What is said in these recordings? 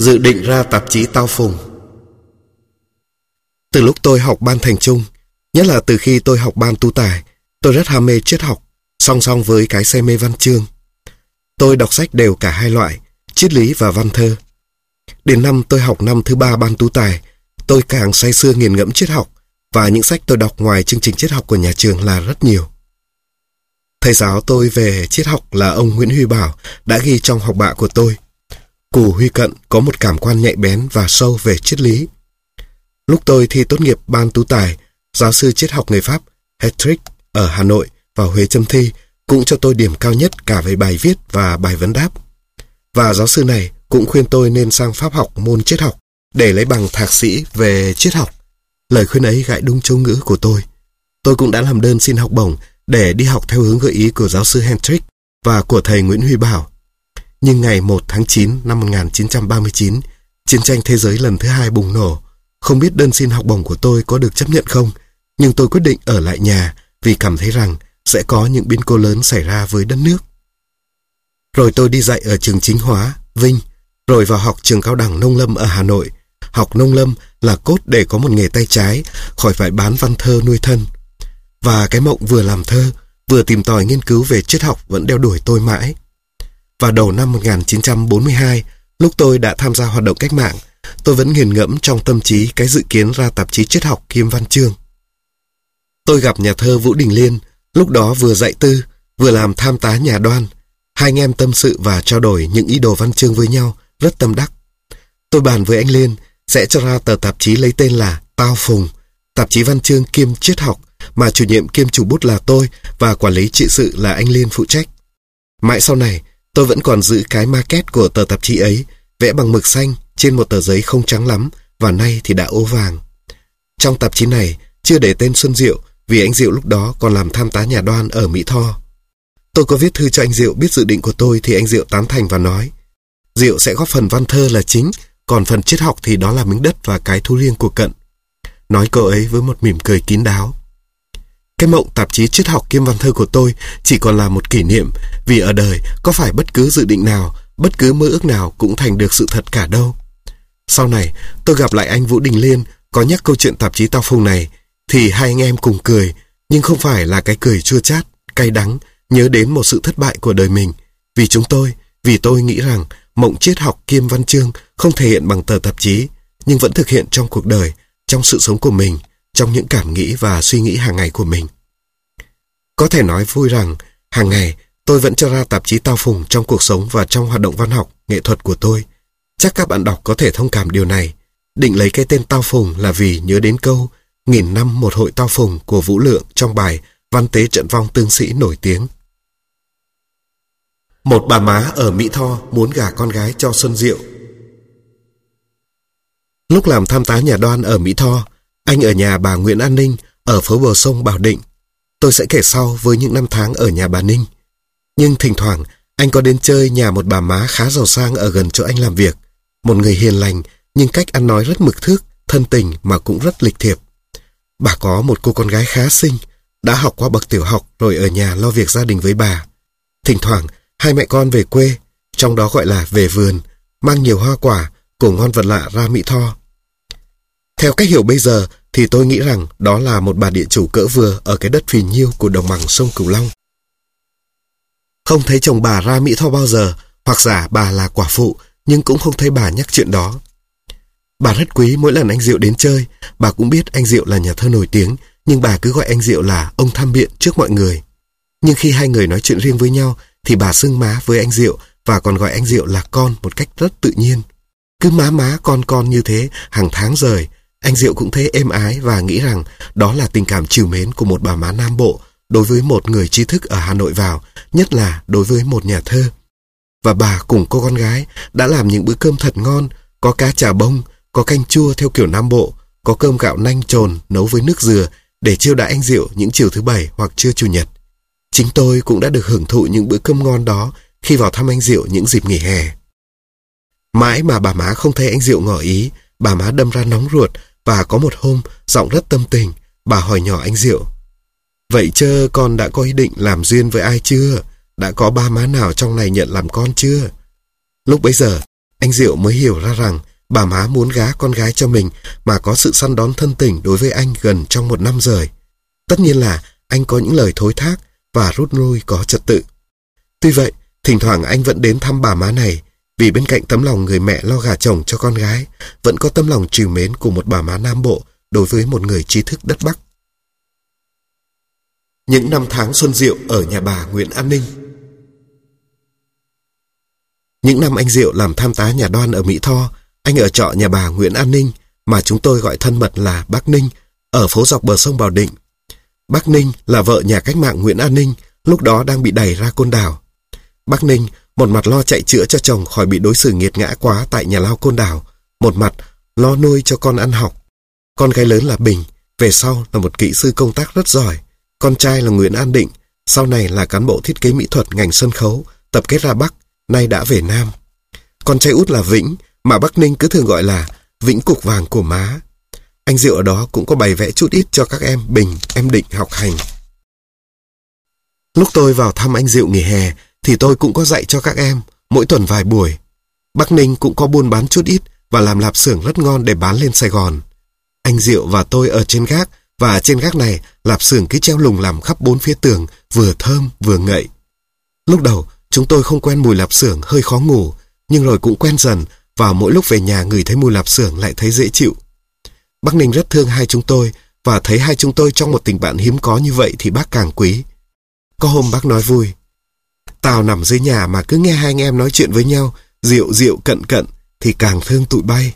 Dự định ra tạp chí Tao Phùng. Từ lúc tôi học ban thành trung, nhất là từ khi tôi học ban tu tài, tôi rất ham mê triết học, song song với cái say mê văn chương. Tôi đọc sách đều cả hai loại, triết lý và văn thơ. Đến năm tôi học năm thứ 3 ban tu tài, tôi càng say sưa nghiền ngẫm triết học, và những sách tôi đọc ngoài chương trình triết học của nhà trường là rất nhiều. Thầy giáo tôi về triết học là ông Nguyễn Huy Bảo đã ghi trong học bạ của tôi: Cù Huy Cận có một cảm quan nhạy bén và sâu về triết lý. Lúc tôi thi tốt nghiệp ban tú tài, giáo sư triết học người Pháp Hetrick ở Hà Nội vào Huế chấm thi cũng cho tôi điểm cao nhất cả về bài viết và bài vấn đáp. Và giáo sư này cũng khuyên tôi nên sang Pháp học môn triết học để lấy bằng thạc sĩ về triết học. Lời khuyên ấy gãi đúng châu ngữ của tôi. Tôi cũng đã làm đơn xin học bổng để đi học theo hướng gợi ý của giáo sư Hetrick và của thầy Nguyễn Huy Bảo. Nhưng ngày 1 tháng 9 năm 1939, chiến tranh thế giới lần thứ 2 bùng nổ. Không biết đơn xin học bổng của tôi có được chấp nhận không, nhưng tôi quyết định ở lại nhà vì cảm thấy rằng sẽ có những biến cố lớn xảy ra với đất nước. Rồi tôi đi dạy ở trường Chính Hóa, Vinh, rồi vào học trường cao đẳng nông lâm ở Hà Nội. Học nông lâm là cốt để có một nghề tay trái, khỏi phải bán văn thơ nuôi thân. Và cái mộng vừa làm thơ, vừa tìm tòi nghiên cứu về triết học vẫn đeo đuổi tôi mãi. Và đầu năm 1942, lúc tôi đã tham gia hoạt động cách mạng, tôi vẫn nghiền ngẫm trong tâm trí cái dự kiến ra tạp chí triết học kiêm văn chương. Tôi gặp nhà thơ Vũ Đình Liên, lúc đó vừa dạy tư, vừa làm tham tá nhà Đoan. Hai anh em tâm sự và trao đổi những ý đồ văn chương với nhau, rất tâm đắc. Tôi bàn với anh Liên sẽ cho ra tờ tạp chí lấy tên là Tao Phùng, tạp chí văn chương kiêm triết học, mà chủ nhiệm kiêm chủ bút là tôi và quản lý trị sự là anh Liên phụ trách. Mãi sau này, tôi vẫn còn giữ cái maquette của tờ tạp chí ấy, vẽ bằng mực xanh trên một tờ giấy không trắng lắm, và nay thì đã ố vàng. Trong tạp chí này chưa để tên Xuân Diệu vì anh Diệu lúc đó còn làm tham tá nhà Đoan ở Mỹ Tho. Tôi có viết thư cho anh Diệu biết dự định của tôi thì anh Diệu tán thành và nói Diệu sẽ góp phần văn thơ là chính, còn phần triết học thì đó là miếng đất và cái thú riêng của Cận. Nói câu ấy với một mỉm cười kín đáo. Cái mộng tạp chí triết học kiêm văn thơ của tôi chỉ còn là một kỷ niệm, vì ở đời có phải bất cứ dự định nào, bất cứ mơ ước nào cũng thành được sự thật cả đâu. Sau này, tôi gặp lại anh Vũ Đình Liên có nhắc câu chuyện tạp chí Tao Phùng này, thì hai anh em cùng cười, nhưng không phải là cái cười chua chát, cay đắng, nhớ đến một sự thất bại của đời mình. Vì tôi nghĩ rằng mộng triết học kiêm văn chương không thể hiện bằng tờ tạp chí, nhưng vẫn thực hiện trong cuộc đời, trong sự sống của mình, trong những cảm nghĩ và suy nghĩ hàng ngày của mình. Có thể nói vui rằng, hàng ngày tôi vẫn cho ra tạp chí Tao Phùng trong cuộc sống và trong hoạt động văn học, nghệ thuật của tôi. Chắc các bạn đọc có thể thông cảm điều này. Định lấy cái tên Tao Phùng là vì nhớ đến câu "nghìn năm một hội Tao Phùng" của Vũ Lượng trong bài Văn tế trận vong tương sĩ nổi tiếng. Một bà má ở Mỹ Tho muốn gả con gái cho Xuân Diệu. Lúc làm tham tá nhà Đoan ở Mỹ Tho, anh ở nhà bà Nguyễn An Ninh ở phố bờ sông Bảo Định. Tôi sẽ kể sau với những năm tháng ở nhà bà Ninh. Nhưng thỉnh thoảng anh có đến chơi nhà một bà má khá giàu sang ở gần chỗ anh làm việc. Một người hiền lành nhưng cách ăn nói rất mực thước, thân tình mà cũng rất lịch thiệp. Bà có một cô con gái khá xinh, đã học qua bậc tiểu học rồi ở nhà lo việc gia đình với bà. Thỉnh thoảng hai mẹ con về quê, trong đó gọi là về vườn, mang nhiều hoa quả, củ ngon vật lạ ra Mỹ Tho. Theo cách hiểu bây giờ thì tôi nghĩ rằng đó là một bà địa chủ cỡ vừa ở cái đất phì nhiêu của đồng bằng sông Cửu Long. Không thấy chồng bà ra Mỹ Tho bao giờ, hoặc giả bà là quả phụ, nhưng cũng không thấy bà nhắc chuyện đó. Bà rất quý mỗi lần anh Diệu đến chơi. Bà cũng biết anh Diệu là nhà thơ nổi tiếng, nhưng bà cứ gọi anh Diệu là ông Tham Biện trước mọi người. Nhưng khi hai người nói chuyện riêng với nhau thì bà xưng má với anh Diệu và còn gọi anh Diệu là con một cách rất tự nhiên. Cứ má con như thế hàng tháng rời, anh Diệu cũng thấy êm ái và nghĩ rằng đó là tình cảm trìu mến của một bà má Nam Bộ đối với một người trí thức ở Hà Nội vào, nhất là đối với một nhà thơ. Và bà cùng cô con gái đã làm những bữa cơm thật ngon, có cá chả bông, có canh chua theo kiểu Nam Bộ, có cơm gạo nanh trồn nấu với nước dừa để chiêu đãi anh Diệu những chiều thứ Bảy hoặc trưa Chủ nhật. Chính tôi cũng đã được hưởng thụ những bữa cơm ngon đó khi vào thăm anh Diệu những dịp nghỉ hè. Mãi mà bà má không thấy anh Diệu ngỏ ý, bà má đâm ra nóng ruột và có một hôm giọng rất tâm tình, bà hỏi nhỏ anh Diệu: "Vậy chơ con đã có ý định làm duyên với ai chưa? Đã có ba má nào trong này nhận làm con chưa?" Lúc bấy giờ Anh Diệu mới hiểu ra rằng bà má muốn gá con gái cho mình mà có sự săn đón thân tình đối với anh gần trong 1 năm rồi. Tất nhiên là anh có những lời thối thác và rút lui có trật tự. Tuy vậy, thỉnh thoảng anh vẫn đến thăm bà má này, vì bên cạnh tấm lòng người mẹ lo gả chồng cho con gái, vẫn có tấm lòng trìu mến của một bà má Nam Bộ đối với một người trí thức đất Bắc. Những năm tháng xuân diệu ở nhà bà Nguyễn An Ninh. Những năm anh Diệu làm tham tá nhà Đoan ở Mỹ Tho, anh ở trọ nhà bà Nguyễn An Ninh, mà chúng tôi gọi thân mật là bác Ninh, ở phố dọc bờ sông Bảo Định. Bác Ninh là vợ nhà cách mạng Nguyễn An Ninh, lúc đó đang bị đày ra Côn Đảo. Bác Ninh một mặt lo chạy chữa cho chồng khỏi bị đối xử nghiệt ngã quá tại nhà lao Côn Đảo, một mặt lo nuôi cho con ăn học. Con gái lớn là Bình, về sau là một kỹ sư công tác rất giỏi. Con trai là Nguyễn An Định, sau này là cán bộ thiết kế mỹ thuật ngành sân khấu, tập kết ra Bắc, nay đã về Nam. Con trai út là Vĩnh, mà bác Ninh cứ thường gọi là Vĩnh cục vàng của má. Anh Diệu ở đó cũng có bày vẽ chút ít cho các em Bình, em Định học hành. Lúc tôi vào thăm anh Diệu nghỉ hè thì tôi cũng có dạy cho các em, mỗi tuần vài buổi. Bác Ninh cũng có buôn bán chút ít và làm lạp xưởng rất ngon để bán lên Sài Gòn. Anh Diệu và tôi ở trên gác, và trên gác này lạp xưởng cứ treo lùng làm khắp 4 phía tường, vừa thơm vừa ngậy. Lúc đầu chúng tôi không quen mùi lạp xưởng, hơi khó ngủ, nhưng rồi cũng quen dần, và mỗi lúc về nhà ngửi thấy mùi lạp xưởng lại thấy dễ chịu. Bác Ninh rất thương hai chúng tôi, và thấy hai chúng tôi trong một tình bạn hiếm có như vậy thì bác càng quý. Có hôm bác nói vui: "Tao nằm dưới nhà mà cứ nghe hai anh em nói chuyện với nhau, Diệu Diệu cận cận, thì càng thương tụi bay."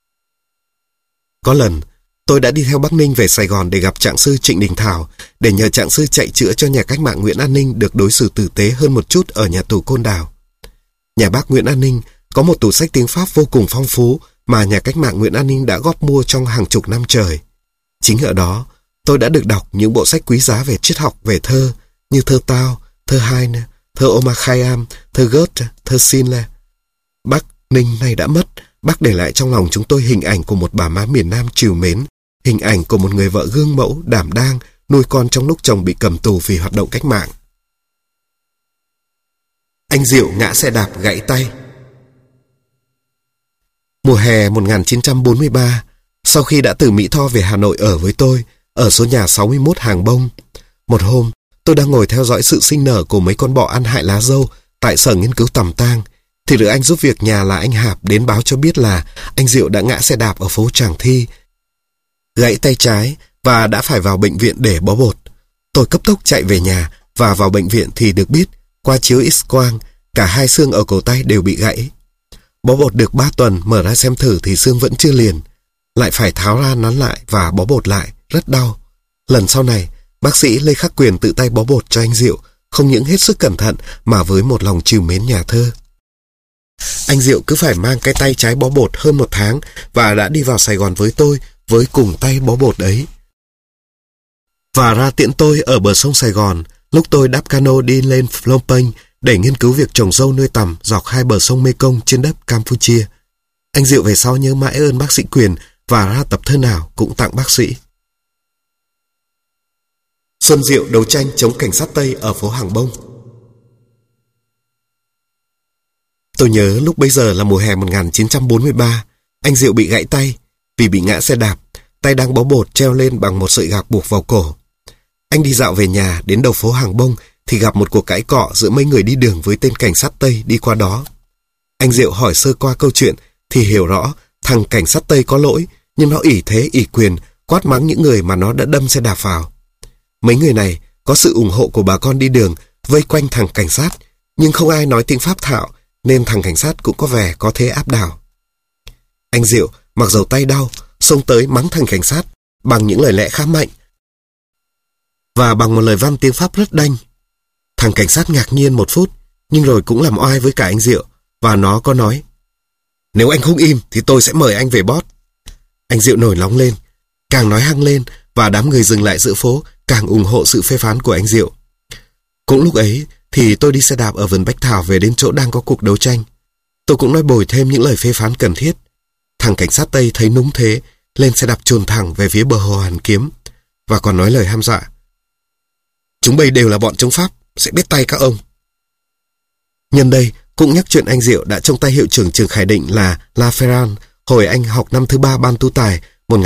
Có lần, tôi đã đi theo bác Ninh về Sài Gòn để gặp trạng sư Trịnh Đình Thảo, để nhờ trạng sư chạy chữa cho nhà cách mạng Nguyễn An Ninh được đối xử tử tế hơn một chút ở nhà tù Côn Đảo. Nhà bác Nguyễn An Ninh có một tủ sách tiếng Pháp vô cùng phong phú mà nhà cách mạng Nguyễn An Ninh đã góp mua trong hàng chục năm trời. Chính ở đó, tôi đã được đọc những bộ sách quý giá về triết học, về thơ, như thơ Tao, thơ Heine, thơ Omar Khayyam, thơ Goethe, thơ Schiller. Bác Ninh nay đã mất, bác để lại trong lòng chúng tôi hình ảnh của một bà má miền Nam trìu mến, hình ảnh của một người vợ gương mẫu, đảm đang, nuôi con trong lúc chồng bị cầm tù vì hoạt động cách mạng. Anh Diệu ngã xe đạp gãy tay. Mùa hè 1943, sau khi đã từ Mỹ Tho về Hà Nội ở với tôi, ở số nhà 61 Hàng Bông, một hôm, tôi đang ngồi theo dõi sự sinh nở của mấy con bọ ăn hại lá dâu tại sở nghiên cứu Tầm Tang, thì được anh giúp việc nhà là anh Hạp đến báo cho biết là anh Diệu đã ngã xe đạp ở phố Tràng Thi, gãy tay trái và đã phải vào bệnh viện để bó bột. Tôi cấp tốc chạy về nhà và vào bệnh viện thì được biết, qua chiếu X-quang, cả hai xương ở cổ tay đều bị gãy. Bó bột được 3 tuần, mở ra xem thử thì xương vẫn chưa liền. Lại phải tháo ra nắn lại và bó bột lại, rất đau. Lần sau này, bác sĩ Lê Khắc Quyền tự tay bó bột cho anh Diệu, không những hết sức cẩn thận mà với một lòng trìu mến nhà thơ. Anh Diệu cứ phải mang cái tay trái bó bột hơn 1 tháng và đã đi vào Sài Gòn với tôi với cùng tay bó bột ấy. Và ra tiễn tôi ở bờ sông Sài Gòn lúc tôi đáp cano đi lên Phnom Penh để nghiên cứu việc trồng dâu nuôi tằm dọc hai bờ sông Mekong trên đất Campuchia. Anh Diệu về sau nhớ mãi ơn bác sĩ Quyền và ra tập thơ nào cũng tặng bác sĩ. Xuân Diệu đấu tranh chống cảnh sát Tây ở phố Hàng Bông. Tôi nhớ lúc bấy giờ là mùa hè 1943, anh Diệu bị gãy tay vì bị ngã xe đạp, tay đang bó bột treo lên bằng một sợi gạc buộc vào cổ. Anh đi dạo về nhà đến đầu phố Hàng Bông thì gặp một cuộc cãi cọ giữa mấy người đi đường với tên cảnh sát Tây đi qua đó. Anh Diệu hỏi sơ qua câu chuyện thì hiểu rõ thằng cảnh sát Tây có lỗi, nhưng nó ỷ thế ỷ quyền quát mắng những người mà nó đã đâm xe đạp vào. Mấy người này có sự ủng hộ của bà con đi đường vây quanh thằng cảnh sát, nhưng không ai nói tiếng Pháp thạo nên thằng cảnh sát cũng có vẻ có thế áp đảo. Anh Diệu mặc dầu tay đau xông tới mắng thằng cảnh sát bằng những lời lẽ khá mạnh và bằng một lời văn tiếng Pháp rất đanh. Thằng cảnh sát ngạc nhiên một phút nhưng rồi cũng làm oai với cả anh Diệu và nó có nói: "Nếu anh không im thì tôi sẽ mời anh về bót." Anh Diệu nổi nóng lên, càng nói hăng lên và đám người dừng lại giữa phố càng ủng hộ sự phê phán của anh Diệu. Cũng lúc ấy thì tôi đi xe đạp ở vườn Bách Thảo về đến chỗ đang có cuộc đấu tranh. Tôi cũng nói bồi thêm những lời phê phán cần thiết. Thằng cảnh sát Tây thấy núng thế, lên xe đạp chồn thẳng về phía bờ hồ Hàn Kiếm và còn nói lời ham dọa: "Chúng bây đều là bọn chống Pháp, sẽ biết tay các ông." Nhân đây cũng nhắc chuyện anh Diệu đã trông tay hiệu trưởng trường Khải Định là La Ferran hồi anh học năm thứ 3 ban tu tài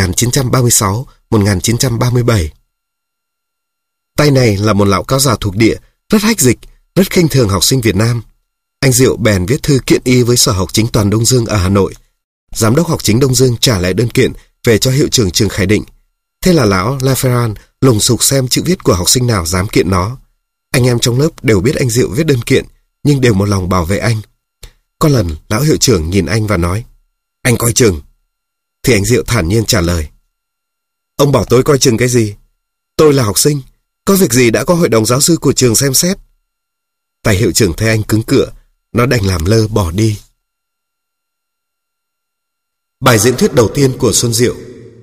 1936-1937. Tay này là một lão cáo già thuộc địa, rất hách dịch, rất khinh thường học sinh Việt Nam. Anh Diệu bèn viết thư kiện y với Sở Học Chính Toàn Đông Dương ở Hà Nội. Giám đốc Học Chính Đông Dương trả lại đơn kiện về cho hiệu trưởng trường Khải Định. Thế là lão La Ferran lùng sục xem chữ viết của học sinh nào dám kiện nó. Anh em trong lớp đều biết anh Diệu viết đơn kiện, nhưng đều một lòng bảo vệ anh. Có lần lão hiệu trưởng nhìn anh và nói: "Anh coi chừng." Thì anh Diệu thản nhiên trả lời: "Ông bảo tôi coi chừng cái gì? Tôi là học sinh, có việc gì đã có hội đồng giáo sư của trường xem xét." Tài hiệu trưởng thấy anh cứng cựa, nó đành làm lơ bỏ đi. Bài diễn thuyết đầu tiên của Xuân Diệu.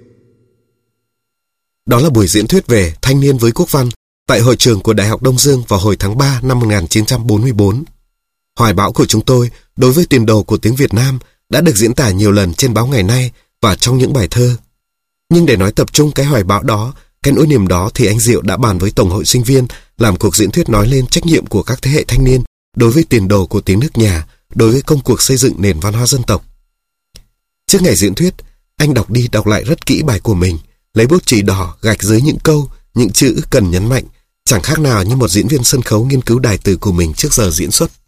Đó là buổi diễn thuyết về thanh niên với quốc văn tại hội trường của Đại học Đông Dương vào hồi tháng 3 năm 1944. Hoài bão của chúng tôi đối với tiền đồ của tiếng Việt Nam đã được diễn tả nhiều lần trên báo Ngày Nay và trong những bài thơ. Nhưng để nói tập trung cái hoài bão đó, cái nỗi niềm đó, thì anh Diệu đã bàn với Tổng hội sinh viên làm cuộc diễn thuyết nói lên trách nhiệm của các thế hệ thanh niên đối với tiền đồ của tiếng nước nhà, đối với công cuộc xây dựng nền văn hóa dân tộc. Trước ngày diễn thuyết, anh đọc đi đọc lại rất kỹ bài của mình, lấy bút chì đỏ gạch dưới những câu, những chữ cần nhấn mạnh, chẳng khác nào như một diễn viên sân khấu nghiên cứu đài từ của mình trước giờ diễn xuất.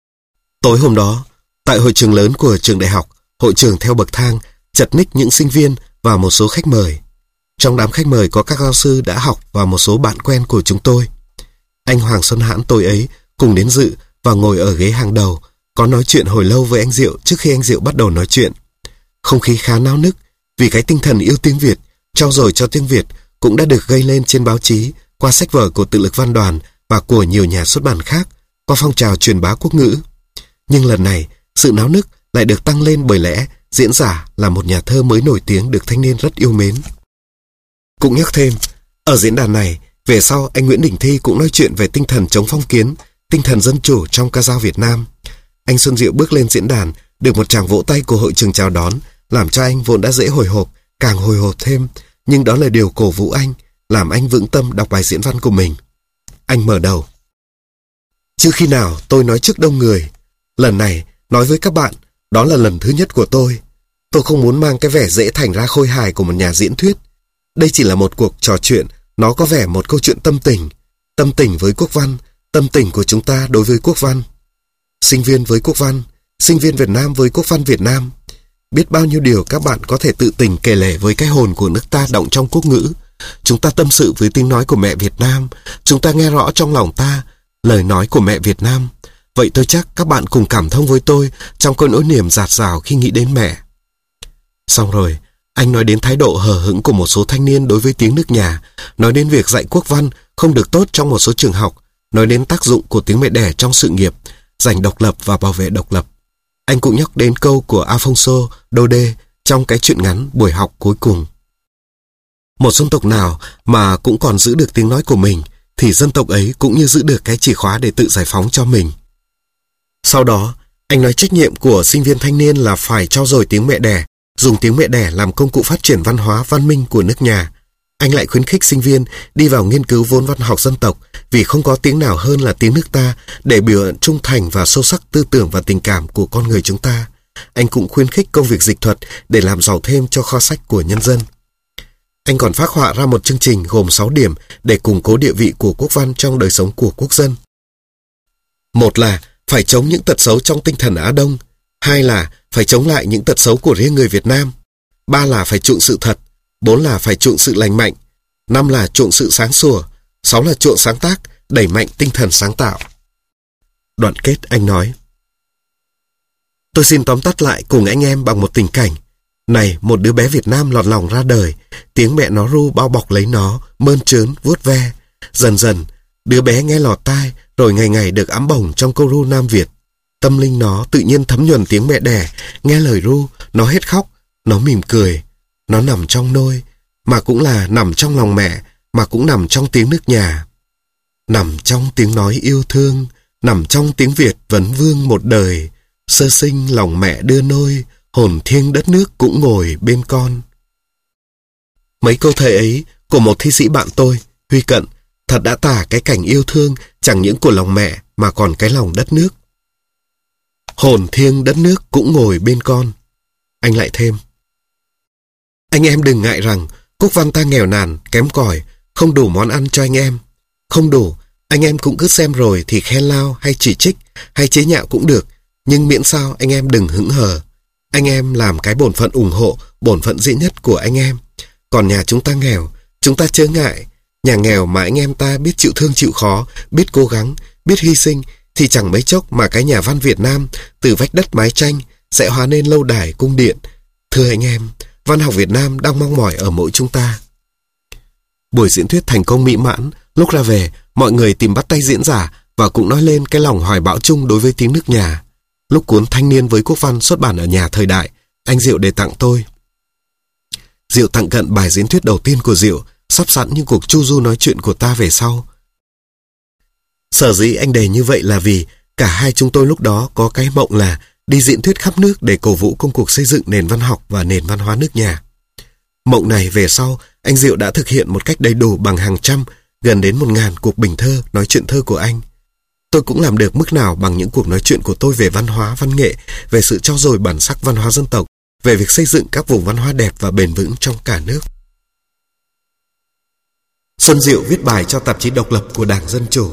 Tối hôm đó, tại hội trường lớn của trường đại học, hội trường theo bậc thang, chật ních những sinh viên và một số khách mời. Trong đám khách mời có các giáo sư đã học và một số bạn quen của chúng tôi. Anh Hoàng Xuân Hãn tối ấy cùng đến dự và ngồi ở ghế hàng đầu, có nói chuyện hồi lâu với anh Diệu trước khi anh Diệu bắt đầu nói chuyện. Không khí khá náo nức vì cái tinh thần yêu tiếng Việt, trau dồi cho tiếng Việt cũng đã được gây lên trên báo chí, qua sách vở của Tự lực Văn đoàn và của nhiều nhà xuất bản khác, qua phong trào truyền bá quốc ngữ. Nhưng lần này, sự náo nức lại được tăng lên bởi lẽ diễn giả là một nhà thơ mới nổi tiếng được thanh niên rất yêu mến. Cũng nhắc thêm, ở diễn đàn này, về sau anh Nguyễn Đình Thi cũng nói chuyện về tinh thần chống phong kiến, tinh thần dân chủ trong ca dao Việt Nam. Anh Xuân Diệu bước lên diễn đàn, được một tràng vỗ tay của hội trường chào đón, làm cho anh vốn đã dễ hồi hộp, càng hồi hộp thêm, nhưng đó là điều cổ vũ anh, làm anh vững tâm đọc bài diễn văn của mình. Anh mở đầu: "Chứ khi nào tôi nói trước đông người, lần này nói với các bạn, đó là lần thứ nhất của tôi. Tôi không muốn mang cái vẻ dễ thành ra khôi hài của một nhà diễn thuyết. Đây chỉ là một cuộc trò chuyện, nó có vẻ một câu chuyện tâm tình với quốc văn, tâm tình của chúng ta đối với quốc văn. Sinh viên với quốc văn, sinh viên Việt Nam với quốc văn Việt Nam. Biết bao nhiêu điều các bạn có thể tự tình kể lể với cái hồn của nước ta động trong quốc ngữ. Chúng ta tâm sự với tiếng nói của mẹ Việt Nam. Chúng ta nghe rõ trong lòng ta lời nói của mẹ Việt Nam. Vậy tôi chắc các bạn cùng cảm thông với tôi trong cơn nỗi niềm dạt dào khi nghĩ đến mẹ." Xong rồi, anh nói đến thái độ hờ hững của một số thanh niên đối với tiếng nước nhà, nói đến việc dạy quốc văn không được tốt trong một số trường học, nói đến tác dụng của tiếng mẹ đẻ trong sự nghiệp, giành độc lập và bảo vệ độc lập. Anh cũng nhắc đến câu của Alfonso Dode trong cái truyện ngắn Buổi học cuối cùng: "Một dân tộc nào mà cũng còn giữ được tiếng nói của mình, thì dân tộc ấy cũng như giữ được cái chìa khóa để tự giải phóng cho mình." Sau đó, anh nói trách nhiệm của sinh viên thanh niên là phải trau dồi tiếng mẹ đẻ, dùng tiếng mẹ đẻ làm công cụ phát triển văn hóa văn minh của nước nhà. Anh lại khuyến khích sinh viên đi vào nghiên cứu vốn văn học dân tộc, vì không có tiếng nào hơn là tiếng nước ta để biểu hiện trung thành và sâu sắc tư tưởng và tình cảm của con người chúng ta. Anh cũng khuyến khích công việc dịch thuật để làm giàu thêm cho kho sách của nhân dân. Anh còn phác họa ra một chương trình gồm 6 điểm để củng cố địa vị của quốc văn trong đời sống của quốc dân. Một là phải chống những tật xấu trong tinh thần Á Đông. Hai là phải chống lại những tật xấu của riêng người Việt Nam. Ba là phải chuộng sự thật. Bốn là phải chuộng sự lành mạnh. Năm là chuộng sự sáng sủa. Sáu là chuộng sáng tác, đẩy mạnh tinh thần sáng tạo. Đoạn kết anh nói: "Tôi xin tóm tắt lại cùng anh em bằng một tình cảnh. Này, một đứa bé Việt Nam lọt lòng ra đời, tiếng mẹ nó ru bao bọc lấy nó, mơn trớn, vuốt ve. Dần dần, đứa bé nghe lọt tai, rồi ngày ngày được ẵm bồng trong câu ru Nam Việt. Tâm linh nó tự nhiên thấm nhuần tiếng mẹ đẻ, nghe lời ru, nó hết khóc, nó mỉm cười. Nó nằm trong nôi, mà cũng là nằm trong lòng mẹ, mà cũng nằm trong tiếng nước nhà. Nằm trong tiếng nói yêu thương, nằm trong tiếng Việt vấn vương một đời. Sơ sinh lòng mẹ đưa nôi, hồn thiêng đất nước cũng ngồi bên con." Mấy câu thơ ấy của một thi sĩ bạn tôi, Huy Cận, thật đã tả cái cảnh yêu thương chẳng những của lòng mẹ mà còn cái lòng đất nước. hồn thiêng đất nước cũng ngồi bên con. Anh lại thêm: anh em đừng ngại rằng Cúc Văn ta nghèo nàn, kém cỏi, không đủ món ăn cho anh em. Không đủ, anh em cũng cứ xem rồi thì khen lao hay chỉ trích hay chế nhạo cũng được, nhưng miễn sao anh em đừng hững hờ. Anh em làm cái bổn phận ủng hộ, bổn phận dễ nhất của anh em. Còn nhà chúng ta nghèo, chúng ta chớ ngại. Nhà nghèo mà anh em ta biết chịu thương chịu khó, biết cố gắng, biết hy sinh, thì chẳng mấy chốc mà cái nhà văn Việt Nam từ vách đất mái tranh sẽ hóa nên lâu đài cung điện. Thưa anh em, văn học Việt Nam đang mong mỏi ở mỗi chúng ta. Buổi diễn thuyết thành công mỹ mãn. Lúc ra về, mọi người tìm bắt tay diễn giả và cũng nói lên cái lòng hoài bão chung đối với tiếng nước nhà. Lúc cuốn Thanh niên với quốc văn xuất bản ở Nhà Thời Đại, anh Diệu đề tặng tôi. Diệu tặng cận bài diễn thuyết đầu tiên của Diệu, sắp sẵn những cuộc chu du nói chuyện của ta về sau. Sở dĩ anh đề như vậy là vì cả hai chúng tôi lúc đó có cái mộng là đi diễn thuyết khắp nước để cổ vũ công cuộc xây dựng nền văn học và nền văn hóa nước nhà. Mộng này về sau, anh Diệu đã thực hiện một cách đầy đủ bằng hàng trăm, gần đến 1000 cuộc bình thơ, nói chuyện thơ của anh. Tôi cũng làm được mức nào bằng những cuộc nói chuyện của tôi về văn hóa, văn nghệ, về sự trau dồi bản sắc văn hóa dân tộc, về việc xây dựng các vùng văn hóa đẹp và bền vững trong cả nước. Xuân Diệu viết bài cho tạp chí độc lập của Đảng Dân Chủ.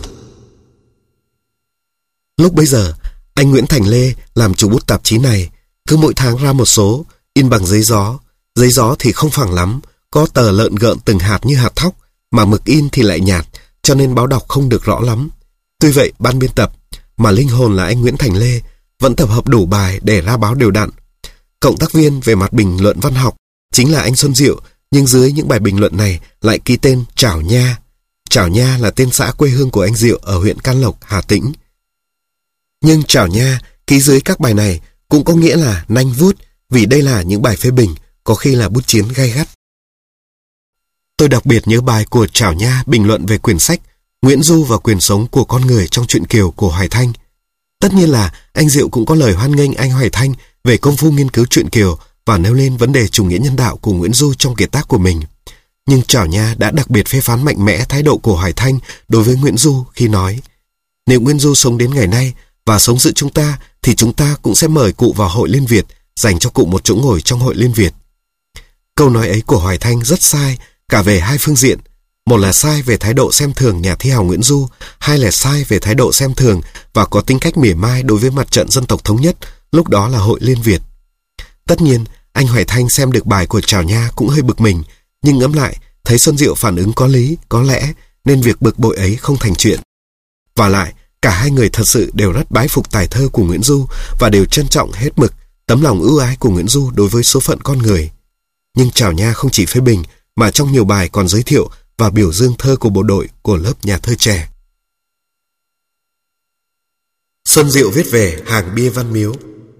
Lúc bấy giờ, anh Nguyễn Thành Lê làm chủ bút tạp chí này, cứ mỗi tháng ra một số, in bằng giấy gió. Giấy gió thì không phẳng lắm, có tờ lợn gợn từng hạt như hạt thóc, mà mực in thì lại nhạt, cho nên báo đọc không được rõ lắm. Tuy vậy, ban biên tập, mà linh hồn là anh Nguyễn Thành Lê, vẫn tập hợp đủ bài để ra báo đều đặn. Cộng tác viên về mặt bình luận văn học chính là anh Xuân Diệu, nhưng dưới những bài bình luận này lại ký tên Trảo Nha. Trảo Nha là tên xã quê hương của anh Diệu ở huyện Can Lộc, Hà Tĩnh. Nhưng Trảo Nha ký dưới các bài này cũng có nghĩa là nanh vuốt, vì đây là những bài phê bình, có khi là bút chiến gay gắt. Tôi đặc biệt nhớ bài của Trảo Nha bình luận về quyển sách Nguyễn Du và quyền sống của con người trong truyện Kiều của Hoài Thanh. Tất nhiên là anh Diệu cũng có lời hoan nghênh anh Hoài Thanh về công phu nghiên cứu truyện Kiều và nêu lên vấn đề chủ nghĩa nhân đạo của Nguyễn Du trong kiệt tác của mình. Nhưng Trảo Nha đã đặc biệt phê phán mạnh mẽ thái độ của Hoài Thanh đối với Nguyễn Du khi nói: nếu Nguyễn Du sống đến ngày nay và sống giữa chúng ta thì chúng ta cũng sẽ mời cụ vào Hội Liên Việt, dành cho cụ một chỗ ngồi trong Hội Liên Việt. Câu nói ấy của Hoài Thanh rất sai cả về hai phương diện. Một là sai về thái độ xem thường nhà thi hào Nguyễn Du, hai là sai về thái độ xem thường và có tính cách mỉa mai đối với mặt trận dân tộc thống nhất, lúc đó là Hội Liên Việt. Tất nhiên, anh Hoài Thanh xem được bài của Trảo Nha cũng hơi bực mình, nhưng ngẫm lại, thấy Xuân Diệu phản ứng có lý, có lẽ, nên việc bực bội ấy không thành chuyện. Và lại, cả hai người thật sự đều rất bái phục tài thơ của Nguyễn Du và đều trân trọng hết mực tấm lòng ưu ái của Nguyễn Du đối với số phận con người. Nhưng Trảo Nha không chỉ phê bình, mà trong nhiều bài còn giới thiệu và biểu dương thơ của bộ đội của lớp nhà thơ trẻ. Xuân Diệu viết về hàng bia Văn Miếu.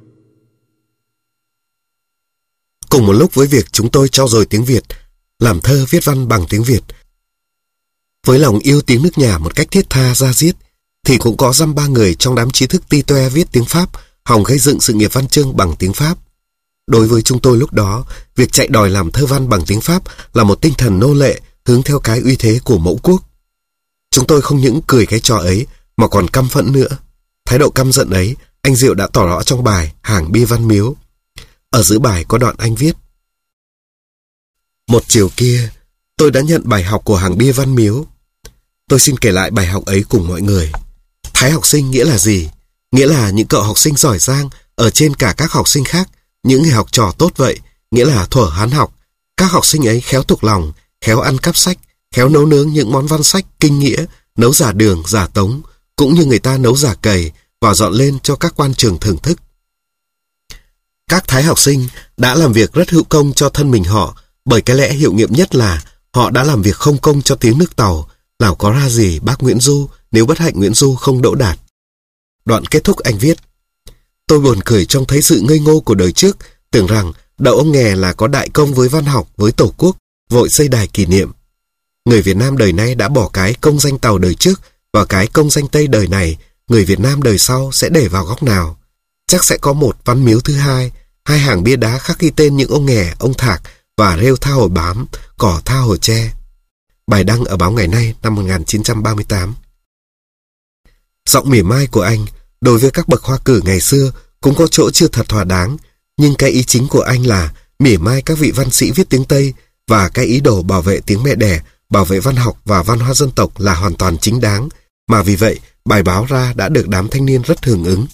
Cùng một lúc với việc chúng tôi trau dồi tiếng Việt, làm thơ viết văn bằng tiếng Việt, với lòng yêu tiếng nước nhà một cách thiết tha da diết, thì cũng có dăm ba người trong đám trí thức ti toe viết tiếng Pháp, hòng gây dựng sự nghiệp văn chương bằng tiếng Pháp. Đối với chúng tôi lúc đó, việc chạy đòi làm thơ văn bằng tiếng Pháp là một tinh thần nô lệ hướng theo cái uy thế của mẫu quốc. Chúng tôi không những cười cái trò ấy mà còn căm phẫn nữa. Thái độ căm giận ấy, anh Diệu đã tỏ rõ trong bài Hàng bia Văn Miếu. Ở giữa bài có đoạn anh viết: một chiều kia, tôi đã nhận bài học của hàng bia Văn Miếu. Tôi xin kể lại bài học ấy cùng mọi người. Thái học sinh nghĩa là gì? Nghĩa là những cậu học sinh giỏi giang ở trên cả các học sinh khác, những người học trò tốt vậy, nghĩa là thuở Hán học, các học sinh ấy khéo thuộc lòng, khéo ăn cắp sách, khéo nấu nướng những món văn sách kinh nghĩa, nấu giả Đường, giả Tống, cũng như người ta nấu giả Cầy và dọn lên cho các quan trường thưởng thức. Các thái học sinh đã làm việc rất hữu công cho thân mình họ, bởi cái lẽ hiệu nghiệm nhất là họ đã làm việc không công cho tiếng nước Tàu, nào có ra gì bác Nguyễn Du nếu bất hạnh Nguyễn Du không đỗ đạt. Đoạn kết thúc anh viết: tôi buồn cười trông thấy sự ngây ngô của đời trước, tưởng rằng đậu ông nghè là có đại công với văn học, với Tổ quốc, vội xây đài kỷ niệm. Người Việt Nam đời nay đã bỏ cái công danh Tàu đời trước và cái công danh Tây đời này, người Việt Nam đời sau sẽ để vào góc nào? Chắc sẽ có một văn miếu thứ hai, hai hàng bia đá khắc ghi tên những ông nghè, ông Thạc và rêu tha hồi bám, cỏ tha hồi tre. Bài đăng ở báo Ngày Nay năm 1938. Giọng mỉa mai của anh đối với các bậc hoa cử ngày xưa cũng có chỗ chưa thật thỏa đáng, nhưng cái ý chính của anh là mỉa mai các vị văn sĩ viết tiếng Tây và cái ý đồ bảo vệ tiếng mẹ đẻ, bảo vệ văn học và văn hóa dân tộc là hoàn toàn chính đáng, mà vì vậy bài báo ra đã được đám thanh niên rất hưởng ứng.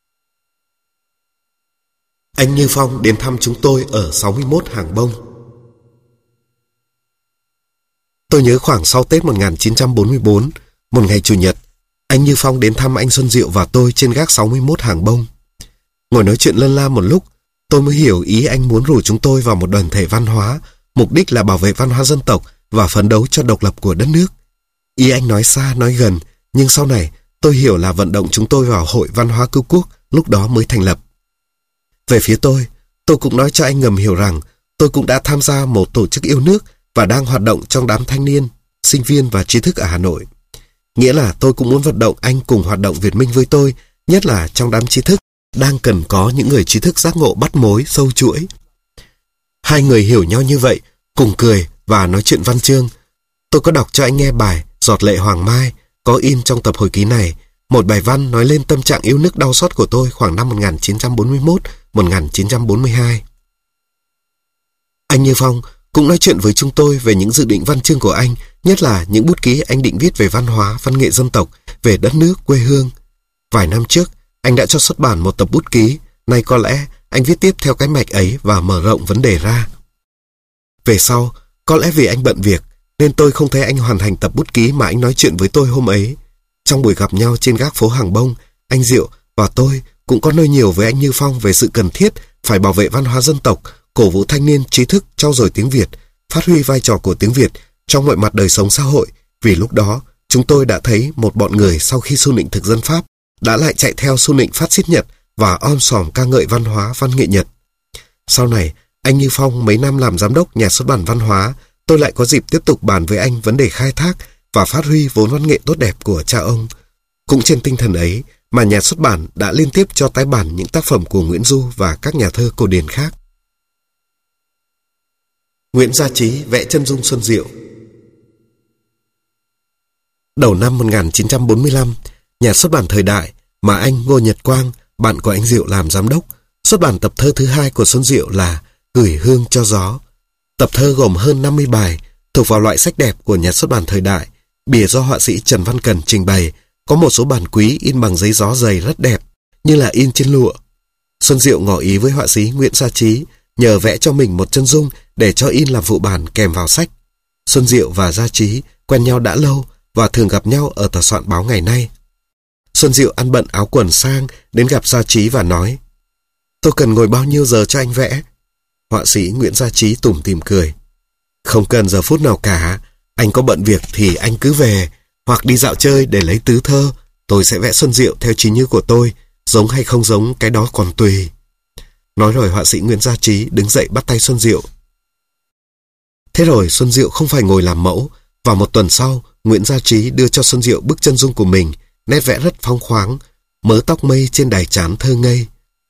Anh Như Phong đến thăm chúng tôi ở 61 Hàng Bông. Tôi nhớ khoảng sau Tết 1944, một ngày Chủ nhật, anh Như Phong đến thăm anh Xuân Diệu và tôi trên gác 61 Hàng Bông. Ngồi nói chuyện lân la một lúc, tôi mới hiểu ý anh muốn rủ chúng tôi vào một đoàn thể văn hóa, mục đích là bảo vệ văn hóa dân tộc và phấn đấu cho độc lập của đất nước. Ý anh nói xa nói gần, nhưng sau này tôi hiểu là vận động chúng tôi vào Hội Văn hóa Cứu Quốc lúc đó mới thành lập. Về phía tôi cũng nói cho anh ngầm hiểu rằng tôi cũng đã tham gia một tổ chức yêu nước và đang hoạt động trong đám thanh niên, sinh viên và trí thức ở Hà Nội. Nghĩa là tôi cũng muốn vận động anh cùng hoạt động Việt Minh với tôi, nhất là trong đám trí thức đang cần có những người trí thức giác ngộ bắt mối, sâu chuỗi. Hai người hiểu nhau như vậy, cùng cười và nói chuyện văn chương. Tôi có đọc cho anh nghe bài Giọt lệ Hoàng Mai, có in trong tập hồi ký này, một bài văn nói lên tâm trạng yêu nước đau xót của tôi khoảng năm 1941-1942. Anh Như Phong cũng nói chuyện với chúng tôi về những dự định văn chương của anh, nhất là những bút ký anh định viết về văn hóa, văn nghệ dân tộc, về đất nước, quê hương. Vài năm trước, anh đã cho xuất bản một tập bút ký, nay có lẽ anh viết tiếp theo cái mạch ấy và mở rộng vấn đề ra. Về sau, có lẽ vì anh bận việc, nên tôi không thấy anh hoàn thành tập bút ký mà anh nói chuyện với tôi hôm ấy. Trong buổi gặp nhau trên gác phố Hàng Bông, anh Diệu và tôi cũng có nói nhiều với anh Như Phong về sự cần thiết phải bảo vệ văn hóa dân tộc, cổ vũ thanh niên trí thức trau dồi tiếng Việt, phát huy vai trò của tiếng Việt trong mọi mặt đời sống xã hội, vì lúc đó chúng tôi đã thấy một bọn người sau khi xu nịnh thực dân Pháp đã lại chạy theo xu nịnh phát xít Nhật và om sòm ca ngợi văn hóa văn nghệ Nhật. Sau này, anh Như Phong mấy năm làm giám đốc nhà xuất bản văn hóa, tôi lại có dịp tiếp tục bàn với anh vấn đề khai thác và phát huy vốn văn nghệ tốt đẹp của cha ông. Cũng trên tinh thần ấy mà nhà xuất bản đã liên tiếp cho tái bản những tác phẩm của Nguyễn Du và các nhà thơ cổ điển khác. Nguyễn Gia Trí vẽ chân dung Xuân Diệu. Đầu năm 1945, nhà xuất bản Thời Đại mà anh Ngô Nhật Quang, bạn của anh Diệu làm giám đốc, xuất bản tập thơ thứ hai của Xuân Diệu là Gửi Hương cho Gió. Tập thơ gồm hơn 50 bài, thuộc vào loại sách đẹp của nhà xuất bản Thời Đại, bìa do họa sĩ Trần Văn Cần trình bày, có một số bản quý in bằng giấy gió dày rất đẹp, như là in trên lụa. Xuân Diệu ngỏ ý với họa sĩ Nguyễn Gia Trí nhờ vẽ cho mình một chân dung để cho in làm phụ bản kèm vào sách. Xuân Diệu và Gia Trí quen nhau đã lâu và thường gặp nhau ở tòa soạn báo Ngày Nay. Xuân Diệu ăn bận áo quần sang đến gặp Gia Trí và nói: "Tôi cần ngồi bao nhiêu giờ cho anh vẽ?" Họa sĩ Nguyễn Gia Trí tủm tỉm cười: "Không cần giờ phút nào cả, anh có bận việc thì anh cứ về, hoặc đi dạo chơi để lấy tứ thơ, tôi sẽ vẽ Xuân Diệu theo trí như của tôi, giống hay không giống cái đó còn tùy." Nói rồi họa sĩ Nguyễn Gia Trí đứng dậy bắt tay Xuân Diệu. Thế rồi Xuân Diệu không phải ngồi làm mẫu, và một tuần sau, Nguyễn Gia Trí đưa cho Xuân Diệu bức chân dung của mình, nét vẽ rất phóng khoáng, mớ tóc mây trên đài trán thơ ngây.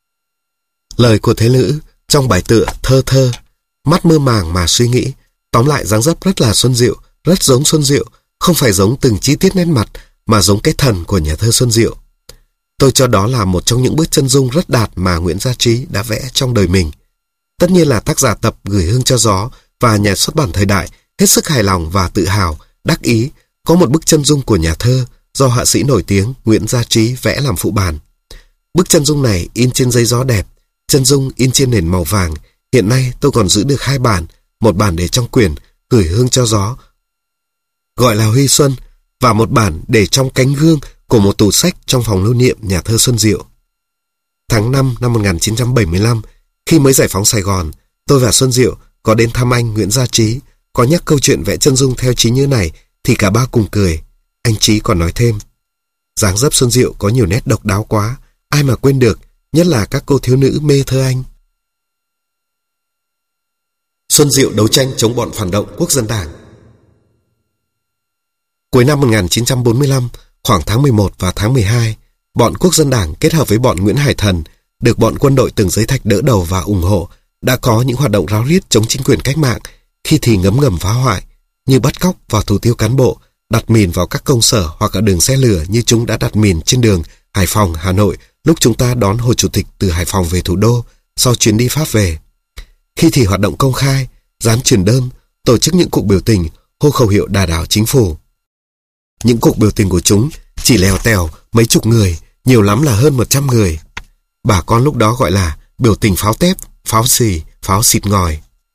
Lời của thế nữ trong bài tựa Thơ Thơ, mắt mơ màng mà suy nghĩ, tóm lại dáng dấp rất là Xuân Diệu, rất giống Xuân Diệu, không phải giống từng chi tiết nét mặt, mà giống cái thần của nhà thơ Xuân Diệu. Tôi cho đó là một trong những bức chân dung rất đạt mà Nguyễn Gia Trí đã vẽ trong đời mình. Tất nhiên là tác giả tập Gửi Hương cho Gió và nhà xuất bản Thời Đại hết sức hài lòng và tự hào, đắc ý có một bức chân dung của nhà thơ do họa sĩ nổi tiếng Nguyễn Gia Trí vẽ làm phụ bản. Bức chân dung này in trên giấy gió đẹp, chân dung in trên nền màu vàng. Hiện nay tôi còn giữ được 2 bản, một bản để trong quyển Gửi Hương cho Gió gọi là Huy Xuân, và một bản để trong cánh gương của một tủ sách trong phòng lưu niệm nhà thơ Xuân Diệu. Tháng 5 năm 1975, khi mới giải phóng Sài Gòn, tôi và Xuân Diệu có đến thăm anh Nguyễn Gia Trí. Có nhắc câu chuyện vẽ chân dung theo trí như này thì cả ba cùng cười. Anh Trí còn nói thêm: "Dáng dấp Xuân Diệu có nhiều nét độc đáo quá, ai mà quên được, nhất là các cô thiếu nữ mê thơ anh." Xuân Diệu đấu tranh chống bọn phản động Quốc dân Đảng. Cuối năm 1945, khoảng tháng 11 và tháng 12, bọn Quốc dân Đảng kết hợp với bọn Nguyễn Hải Thần, được bọn quân đội Từng Giới Thạch đỡ đầu và ủng hộ, đã có những hoạt động ráo riết chống chính quyền cách mạng, khi thì ngấm ngầm phá hoại, như bắt cóc và thủ tiêu cán bộ, đặt mìn vào các công sở hoặc ở đường xe lửa như chúng đã đặt mìn trên đường Hải Phòng, Hà Nội lúc chúng ta đón Hồ Chủ tịch từ Hải Phòng về thủ đô sau chuyến đi Pháp về. Khi thì hoạt động công khai, dán truyền đơn, tổ chức những cuộc biểu tình, hô khẩu hiệu đà đảo chính phủ. Những cuộc biểu tình của chúng chỉ lèo tèo mấy chục người, nhiều lắm là hơn 100 người. Bà con lúc đó gọi là biểu tình pháo tép, pháo xì, pháo xịt ngòi.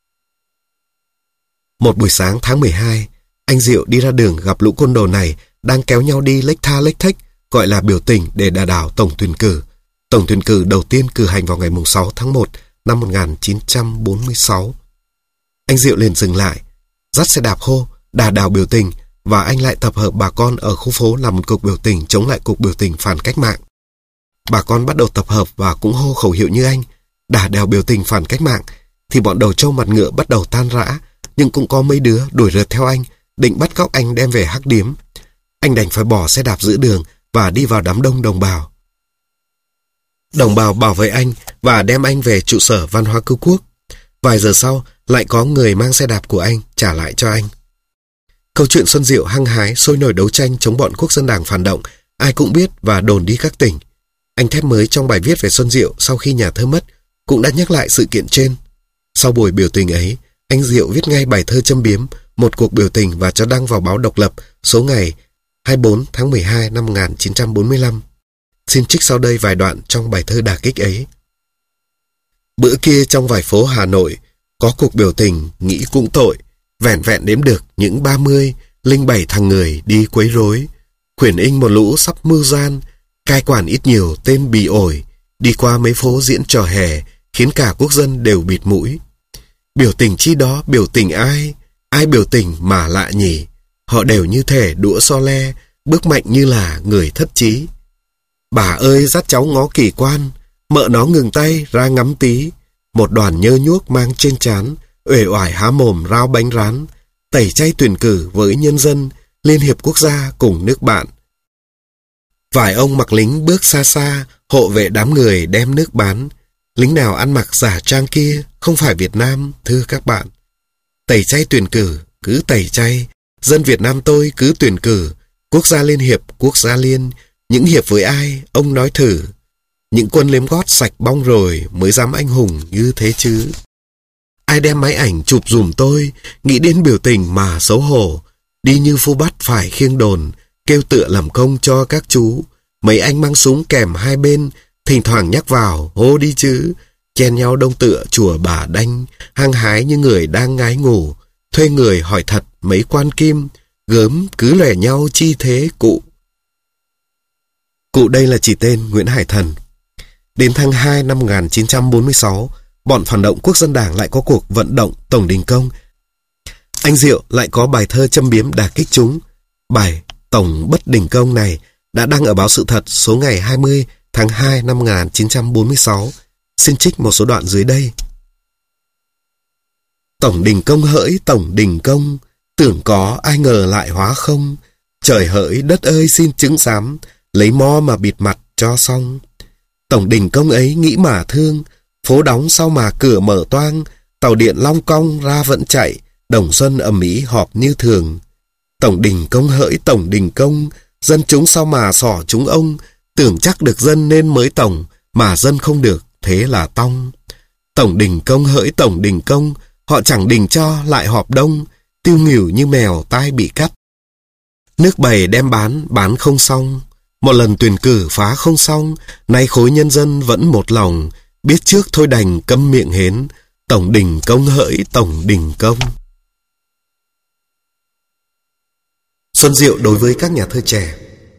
Một buổi sáng tháng 12, anh Diệu đi ra đường gặp lũ côn đồ này đang kéo nhau đi lếch tha lếch thếch, gọi là biểu tình để đà đảo tổng tuyển cử. Tổng tuyển cử đầu tiên cử hành vào ngày 6 tháng 1 năm 1946. Anh Diệu liền dừng lại, dắt xe đạp hô, đà đảo biểu tình, và anh lại tập hợp bà con ở khu phố làm một cuộc biểu tình chống lại cuộc biểu tình phản cách mạng. Bà con bắt đầu tập hợp và cũng hô khẩu hiệu như anh, đà đảo biểu tình phản cách mạng, thì bọn đầu trâu mặt ngựa bắt đầu tan rã, nhưng cũng có mấy đứa đuổi rượt theo anh, định bắt cóc anh đem về hắc điếm. Anh đành phải bỏ xe đạp giữa đường và đi vào đám đông đồng bào. Đồng bào bảo vệ anh và đem anh về trụ sở văn hóa cứu quốc. Vài giờ sau, lại có người mang xe đạp của anh trả lại cho anh. Câu chuyện Xuân Diệu hăng hái sôi nổi đấu tranh chống bọn Quốc dân Đảng phản động, ai cũng biết và đồn đi các tỉnh. Anh Thép mới trong bài viết về Xuân Diệu sau khi nhà thơ mất cũng đã nhắc lại sự kiện trên. Sau buổi biểu tình ấy, anh Diệu viết ngay bài thơ châm biếm một cuộc biểu tình và cho đăng vào báo Độc Lập số ngày 24 tháng 12 năm 1945. Xin trích sau đây vài đoạn trong bài thơ đả kích ấy. Bữa kia trong vài phố Hà Nội có cuộc biểu tình nghĩ cũng tội, vẻn vẹn đếm được những 30-07 thằng người đi quấy rối. Khuyển inh một lũ sắp mưu gian, cai quản ít nhiều tên bì ổi, đi qua mấy phố diễn trò hè, khiến cả quốc dân đều bịt mũi. Biểu tình chi đó, biểu tình ai? Ai biểu tình mà lạ nhỉ? Họ đều như thể đũa so le, bước mạnh như là người thất trí. Bà ơi dắt cháu ngó kỳ quan, mợ nó ngừng tay ra ngắm tí. Một đoàn nhơ nhuốc mang trên trán, uể oải há mồm rao bánh rán, tẩy chay tuyển cử với nhân dân, Liên hiệp quốc gia cùng nước bạn. Vài ông mặc lính bước xa xa, hộ vệ đám người đem nước bán. Lính nào ăn mặc giả trang kia, không phải Việt Nam, thưa các bạn. Tẩy chay tuyển cử, cứ tẩy chay. Dân Việt Nam tôi cứ tuyển cử. Quốc gia liên hiệp, quốc gia liên. Những hiệp với ai, ông nói thử. Những quân liếm gót sạch bong rồi mới dám anh hùng như thế chứ. Ai đem máy ảnh chụp dùm tôi, nghĩ đến biểu tình mà xấu hổ. Đi như phu bắt phải khiêng đồn, kêu tựa làm công cho các chú. Mấy anh mang súng kèm hai bên, thỉnh thoảng nhắc vào, hô đi chứ. Chen nhau đông tựa chùa Bà Đanh, hăng hái như người đang ngái ngủ. Thuê người hỏi thật mấy quan kim, gớm cứ lẻ nhau chi thế cụ. Cụ đây là chỉ tên Nguyễn Hải Thần. Đến tháng 2 năm 1946, bọn phản động Quốc dân Đảng lại có cuộc vận động tổng đình công. Anh Diệu lại có bài thơ châm biếm đả kích chúng. Bài Tổng bất đình công này đã đăng ở báo Sự Thật số ngày 20 tháng 2 năm 1946. Xin trích một số đoạn dưới đây. Tổng đình công hỡi tổng đình công, tưởng có ai ngờ lại hóa không. Trời hỡi đất ơi xin chứng giám, lấy mo mà bịt mặt cho xong. Tổng đình công ấy nghĩ mà thương, phố đóng sau mà cửa mở toang, tàu điện long cong ra vẫn chạy, đồng xuân ầm ĩ họp như thường. Tổng đình công hỡi tổng đình công, dân chúng sao mà xỏ chúng ông, tưởng chắc được dân nên mới tổng, mà dân không được, thế là tong. Tổng đình công hỡi tổng đình công, họ chẳng đình cho lại họp đông, tiêu nghỉu như mèo tai bị cắt. Nước bầy đem bán không xong, một lần tuyển cử phá không xong, nay khối nhân dân vẫn một lòng, biết trước thôi đành câm miệng hến, tổng đình công hỡi tổng đình công. Xuân Diệu đối với các nhà thơ trẻ.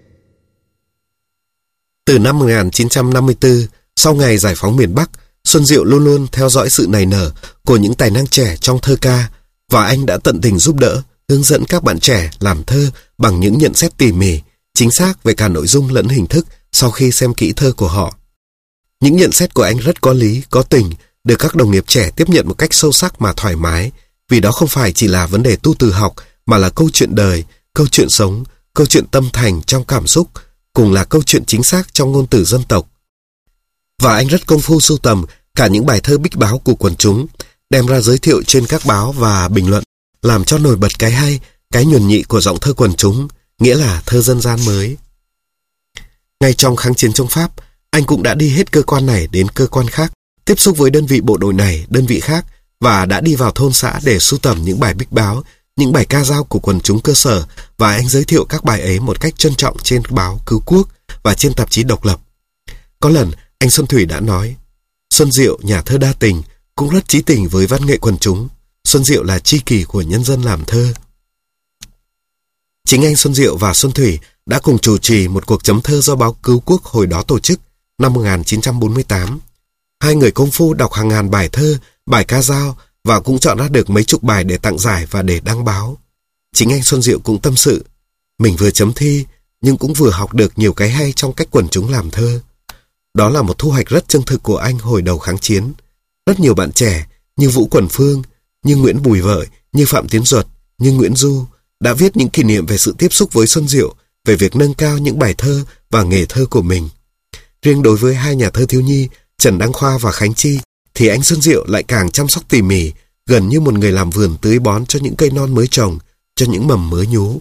Từ năm 1954, sau ngày giải phóng miền Bắc, Xuân Diệu luôn luôn theo dõi sự nảy nở của những tài năng trẻ trong thơ ca, và anh đã tận tình giúp đỡ, hướng dẫn các bạn trẻ làm thơ bằng những nhận xét tỉ mỉ, chính xác về cả nội dung lẫn hình thức sau khi xem kỹ thơ của họ. Những nhận xét của anh rất có lý, có tình, được các đồng nghiệp trẻ tiếp nhận một cách sâu sắc mà thoải mái, vì đó không phải chỉ là vấn đề tu từ học, mà là câu chuyện đời, câu chuyện sống, câu chuyện tâm thành trong cảm xúc, cùng là câu chuyện chính xác trong ngôn từ dân tộc. Và anh rất công phu sưu tầm cả những bài thơ bích báo của quần chúng, đem ra giới thiệu trên các báo và bình luận, làm cho nổi bật cái hay, cái nhuần nhị của giọng thơ quần chúng, nghĩa là thơ dân gian mới. Ngay trong kháng chiến chống Pháp, Anh cũng đã đi hết cơ quan này đến cơ quan khác, tiếp xúc với đơn vị bộ đội này, đơn vị khác, và đã đi vào thôn xã để sưu tầm những bài bích báo, những bài ca dao của quần chúng cơ sở, và anh giới thiệu các bài ấy một cách trân trọng trên báo Cứu Quốc và trên tạp chí Độc Lập. Có lần, anh Xuân Thủy đã nói, Xuân Diệu, nhà thơ đa tình, cũng rất chí tình với văn nghệ quần chúng. Xuân Diệu là tri kỷ của nhân dân làm thơ. Chính anh Xuân Diệu và Xuân Thủy đã cùng chủ trì một cuộc chấm thơ do báo Cứu Quốc hồi đó tổ chức năm 1948. Hai người công phu đọc hàng ngàn bài thơ, bài ca dao và cũng chọn ra được mấy chục bài để tặng giải và để đăng báo. Chính anh Xuân Diệu cũng tâm sự, mình vừa chấm thi nhưng cũng vừa học được nhiều cái hay trong cách quần chúng làm thơ. Đó là một thu hoạch rất chân thực của anh hồi đầu kháng chiến. Rất nhiều bạn trẻ như Vũ Quần Phương, như Nguyễn Bùi Vợi, như Phạm Tiến Duật, như Nguyễn Du đã viết những kỷ niệm về sự tiếp xúc với Xuân Diệu, về việc nâng cao những bài thơ và nghề thơ của mình. Riêng đối với hai nhà thơ thiếu nhi Trần Đăng Khoa và Khánh Chi thì anh Xuân Diệu lại càng chăm sóc tỉ mỉ, gần như một người làm vườn tưới bón cho những cây non mới trồng, cho những mầm mới nhú.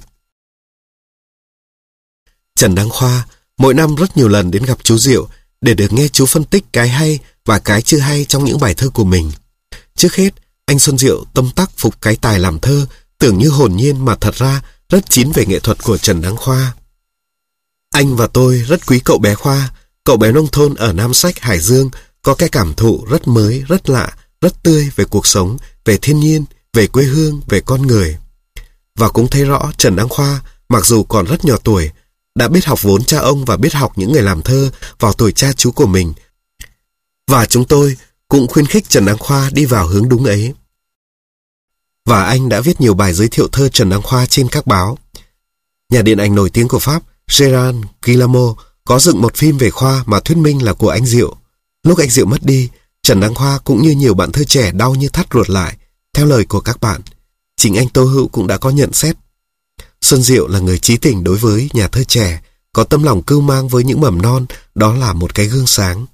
Trần Đăng Khoa mỗi năm rất nhiều lần đến gặp chú Diệu để được nghe chú phân tích cái hay và cái chưa hay trong những bài thơ của mình. Trước hết, anh Xuân Diệu tâm đắc phục cái tài làm thơ tưởng như hồn nhiên mà thật ra rất chín về nghệ thuật của Trần Đăng Khoa. Anh và tôi rất quý cậu bé Khoa, cậu bé nông thôn ở Nam Sách, Hải Dương, có cái cảm thụ rất mới, rất lạ, rất tươi về cuộc sống, về thiên nhiên, về quê hương, về con người. Và cũng thấy rõ Trần Đăng Khoa, mặc dù còn rất nhỏ tuổi, đã biết học vốn cha ông và biết học những người làm thơ vào tuổi cha chú của mình. Và chúng tôi cũng khuyến khích Trần Đăng Khoa đi vào hướng đúng ấy. Và anh đã viết nhiều bài giới thiệu thơ Trần Đăng Khoa trên các báo. Nhà điện ảnh nổi tiếng của Pháp, Gérard Guillemot, có dựng một phim về Khoa mà thuyết minh là của anh Diệu. Lúc anh Diệu mất đi, Trần Đăng Khoa cũng như nhiều bạn thơ trẻ đau như thắt ruột lại, theo lời của các bạn. Chính anh Tô Hữu cũng đã có nhận xét. Xuân Diệu là người chí tình đối với nhà thơ trẻ, có tâm lòng cưu mang với những mầm non, đó là một cái gương sáng.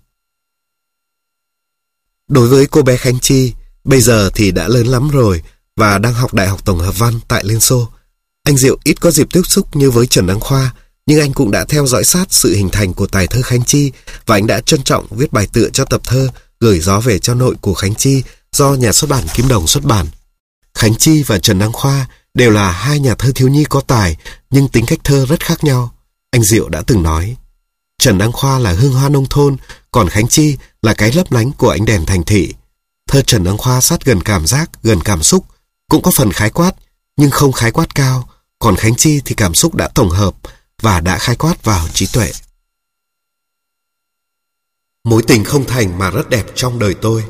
Đối với cô bé Khánh Chi, bây giờ thì đã lớn lắm rồi và đang học Đại học Tổng hợp Văn tại Liên Xô. Anh Diệu ít có dịp tiếp xúc như với Trần Đăng Khoa, nhưng anh cũng đã theo dõi sát sự hình thành của tài thơ Khánh Chi và anh đã trân trọng viết bài tựa cho tập thơ Gửi gió về cho nội của Khánh Chi do nhà xuất bản Kim Đồng xuất bản. Khánh Chi và Trần Đăng Khoa đều là hai nhà thơ thiếu nhi có tài nhưng tính cách thơ rất khác nhau. Anh Diệu đã từng nói, Trần Đăng Khoa là hương hoa nông thôn, còn Khánh Chi là cái lấp lánh của ánh đèn thành thị. Thơ Trần Đăng Khoa sát gần cảm giác, gần cảm xúc, cũng có phần khái quát, nhưng không khái quát cao, còn Khánh Chi thì cảm xúc đã tổng hợp và đã khái quát vào trí tuệ. Mối tình không thành mà rất đẹp trong đời tôi.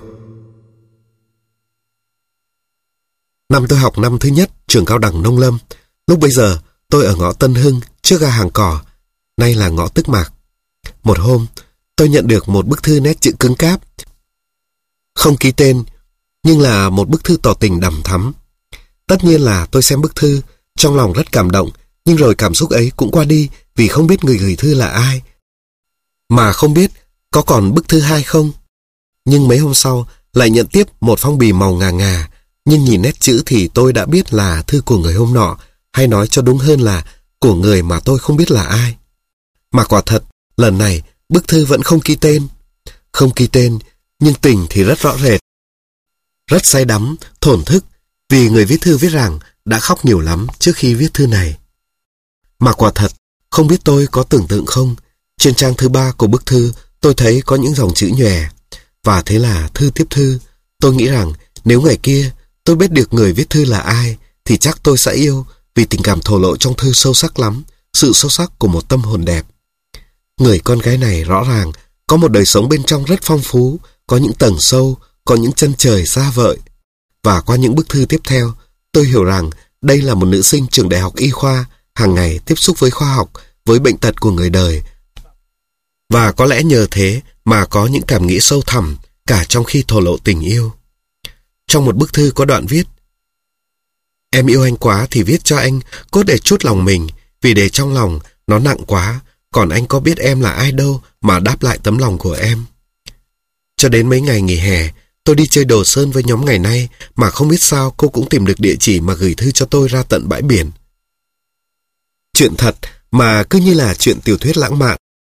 Năm tôi học năm thứ nhất trường cao đẳng nông lâm. Lúc bấy giờ tôi ở ngõ Tân Hưng trước ga Hàng Cỏ, nay là ngõ Tức Mạc. Một hôm tôi nhận được một bức thư nét chữ cứng cáp, không ký tên, nhưng là một bức thư tỏ tình đằm thắm. Tất nhiên là tôi xem bức thư, trong lòng rất cảm động, nhưng rồi cảm xúc ấy cũng qua đi vì không biết người gửi thư là ai, mà không biết có còn bức thư hai không. Nhưng mấy hôm sau lại nhận tiếp một phong bì màu ngà ngà, nhưng nhìn nét chữ thì tôi đã biết là thư của người hôm nọ, hay nói cho đúng hơn là của người mà tôi không biết là ai. Mà quả thật, lần này bức thư vẫn không ký tên. Không ký tên, nhưng tình thì rất rõ rệt. Rất say đắm, thổn thức, vì người viết thư viết rằng đã khóc nhiều lắm trước khi viết thư này. Mà quả thật, không biết tôi có tưởng tượng không, trên trang thứ 3 của bức thư tôi thấy có những dòng chữ nhòe. Và thế là thư tiếp thư, tôi nghĩ rằng nếu ngày kia tôi biết được người viết thư là ai, thì chắc tôi sẽ yêu, vì tình cảm thổ lộ trong thư sâu sắc lắm, sự sâu sắc của một tâm hồn đẹp. Người con gái này rõ ràng có một đời sống bên trong rất phong phú, có những tầng sâu, có những chân trời xa vời. Và qua những bức thư tiếp theo, tôi hiểu rằng đây là một nữ sinh trường đại học y khoa, hàng ngày tiếp xúc với khoa học, với bệnh tật của người đời. Và có lẽ nhờ thế mà có những cảm nghĩ sâu thẳm, cả trong khi thổ lộ tình yêu. Trong một bức thư có đoạn viết, em yêu anh quá thì viết cho anh, cốt để trút lòng mình, vì để trong lòng nó nặng quá, còn anh có biết em là ai đâu mà đáp lại tấm lòng của em. Cho đến mấy ngày nghỉ hè, tôi đi chơi Đồ Sơn với nhóm ngày nay mà không biết sao cô cũng tìm được địa chỉ mà gửi thư cho tôi ra tận bãi biển. Chuyện thật mà cứ như là chuyện tiểu thuyết lãng mạn.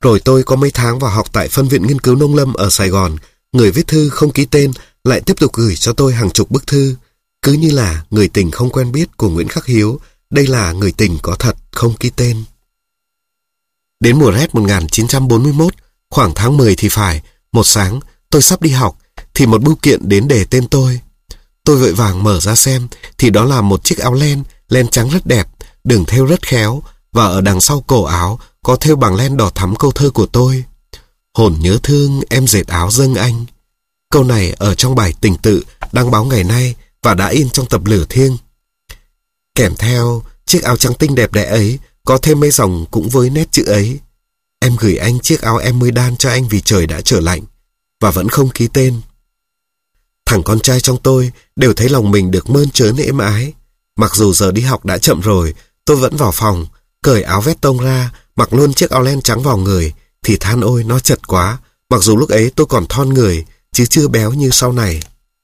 Rồi tôi có mấy tháng vào học tại Phân viện Nghiên cứu Nông lâm ở Sài Gòn. Người viết thư không ký tên lại tiếp tục gửi cho tôi hàng chục bức thư. Cứ như là người tình không quen biết của Nguyễn Khắc Hiếu. Đây là người tình có thật, không ký tên. Đến mùa rét 1941, khoảng tháng 10 thì phải, một sáng tôi sắp đi học thì một bưu kiện đến đề tên tôi. Tôi vội vàng mở ra xem thì đó là một chiếc áo len trắng rất đẹp, đường thêu rất khéo, và ở đằng sau cổ áo có thêu bằng len đỏ thắm câu thơ của tôi: hồn nhớ thương em dệt áo dâng anh. Câu này ở trong bài Tình Tự đăng báo ngày nay và đã in trong tập Lửa Thiêng. Kèm theo chiếc áo trắng tinh đẹp đẽ ấy có thêm mấy dòng cũng với nét chữ ấy: em gửi anh chiếc áo em mới đan cho anh vì trời đã trở lạnh, và vẫn không ký tên. Thằng con trai trong tôi đều thấy lòng mình được mơn trớn êm ái. Mặc dù giờ đi học đã chậm rồi, tôi vẫn vào phòng, cởi áo vét tông ra, mặc luôn chiếc áo len trắng vào người, thì than ôi nó chật quá, mặc dù lúc ấy tôi còn thon người, chứ chưa béo như sau này.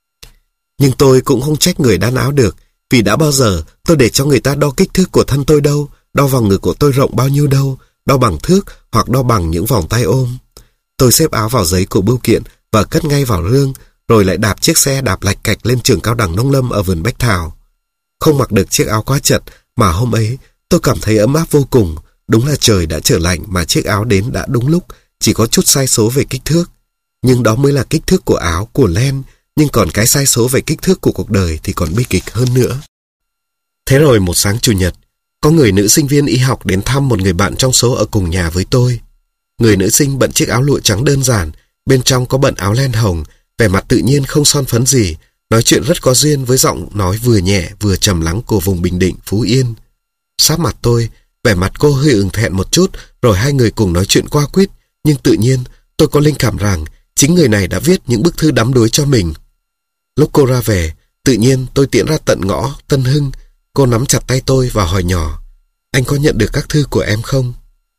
Nhưng tôi cũng không trách người đan áo được, vì đã bao giờ tôi để cho người ta đo kích thước của thân tôi đâu, đo vào ngực của tôi rộng bao nhiêu đâu, đo bằng thước hoặc đo bằng những vòng tay ôm. Tôi xếp áo vào giấy của bưu kiện và cất ngay vào rương, rồi lại đạp chiếc xe đạp lạch cạch lên trường cao đẳng nông lâm ở vườn Bách Thảo. Không mặc được chiếc áo quá chật, mà hôm ấy tôi cảm thấy ấm áp vô cùng. Đúng là trời đã trở lạnh mà chiếc áo đến đã đúng lúc, chỉ có chút sai số về kích thước. Nhưng đó mới là kích thước của áo, của len, nhưng còn cái sai số về kích thước của cuộc đời thì còn bi kịch hơn nữa. Thế rồi một sáng Chủ nhật, có người nữ sinh viên y học đến thăm một người bạn trong số ở cùng nhà với tôi. Người nữ sinh bận chiếc áo lụa trắng đơn giản, bên trong có bận áo len hồng, vẻ mặt tự nhiên không son phấn gì, nói chuyện rất có duyên với giọng nói vừa nhẹ vừa trầm lắng của vùng Bình Định, Phú Yên. Sát mặt tôi, vẻ mặt cô hơi ửng thẹn một chút, rồi hai người cùng nói chuyện qua quýt, nhưng tự nhiên tôi có linh cảm rằng chính người này đã viết những bức thư đắm đuối cho mình. Lúc cô ra về, tự nhiên tôi tiễn ra tận ngõ Tân Hưng. Cô nắm chặt tay tôi và hỏi nhỏ: anh có nhận được các thư của em không?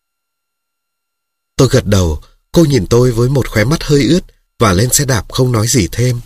Tôi gật đầu. Cô nhìn tôi với một khóe mắt hơi ướt và lên xe đạp không nói gì thêm.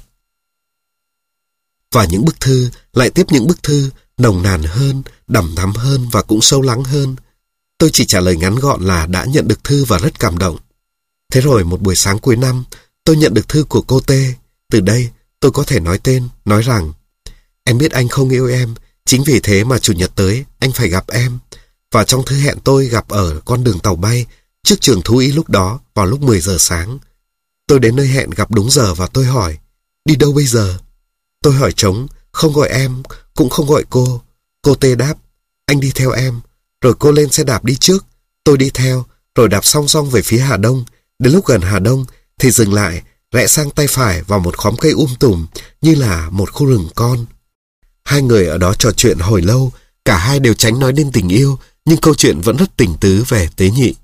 Và những bức thư lại tiếp những bức thư nồng nàn hơn, đằm thắm hơn và cũng sâu lắng hơn. Tôi chỉ trả lời ngắn gọn là đã nhận được thư và rất cảm động. Thế rồi một buổi sáng cuối năm, tôi nhận được thư của cô T. Từ đây tôi có thể nói tên, nói rằng: em biết anh không yêu em, chính vì thế mà Chủ nhật tới anh phải gặp em. Và trong thư hẹn tôi gặp ở con đường tàu bay trước trường thú y lúc đó vào lúc 10 giờ sáng. Tôi đến nơi hẹn gặp đúng giờ và tôi hỏi: đi đâu bây giờ? Tôi hỏi trống, không gọi em, cũng không gọi cô. Cô T đáp: anh đi theo em. Rồi cô lên xe đạp đi trước, tôi đi theo, rồi đạp song song về phía Hà Đông. Đến lúc gần Hà Đông thì dừng lại, rẽ sang tay phải vào một khóm cây tùm như là một khu rừng con. Hai người ở đó trò chuyện hồi lâu, cả hai đều tránh nói đến tình yêu, nhưng câu chuyện vẫn rất tình tứ về tế nhị.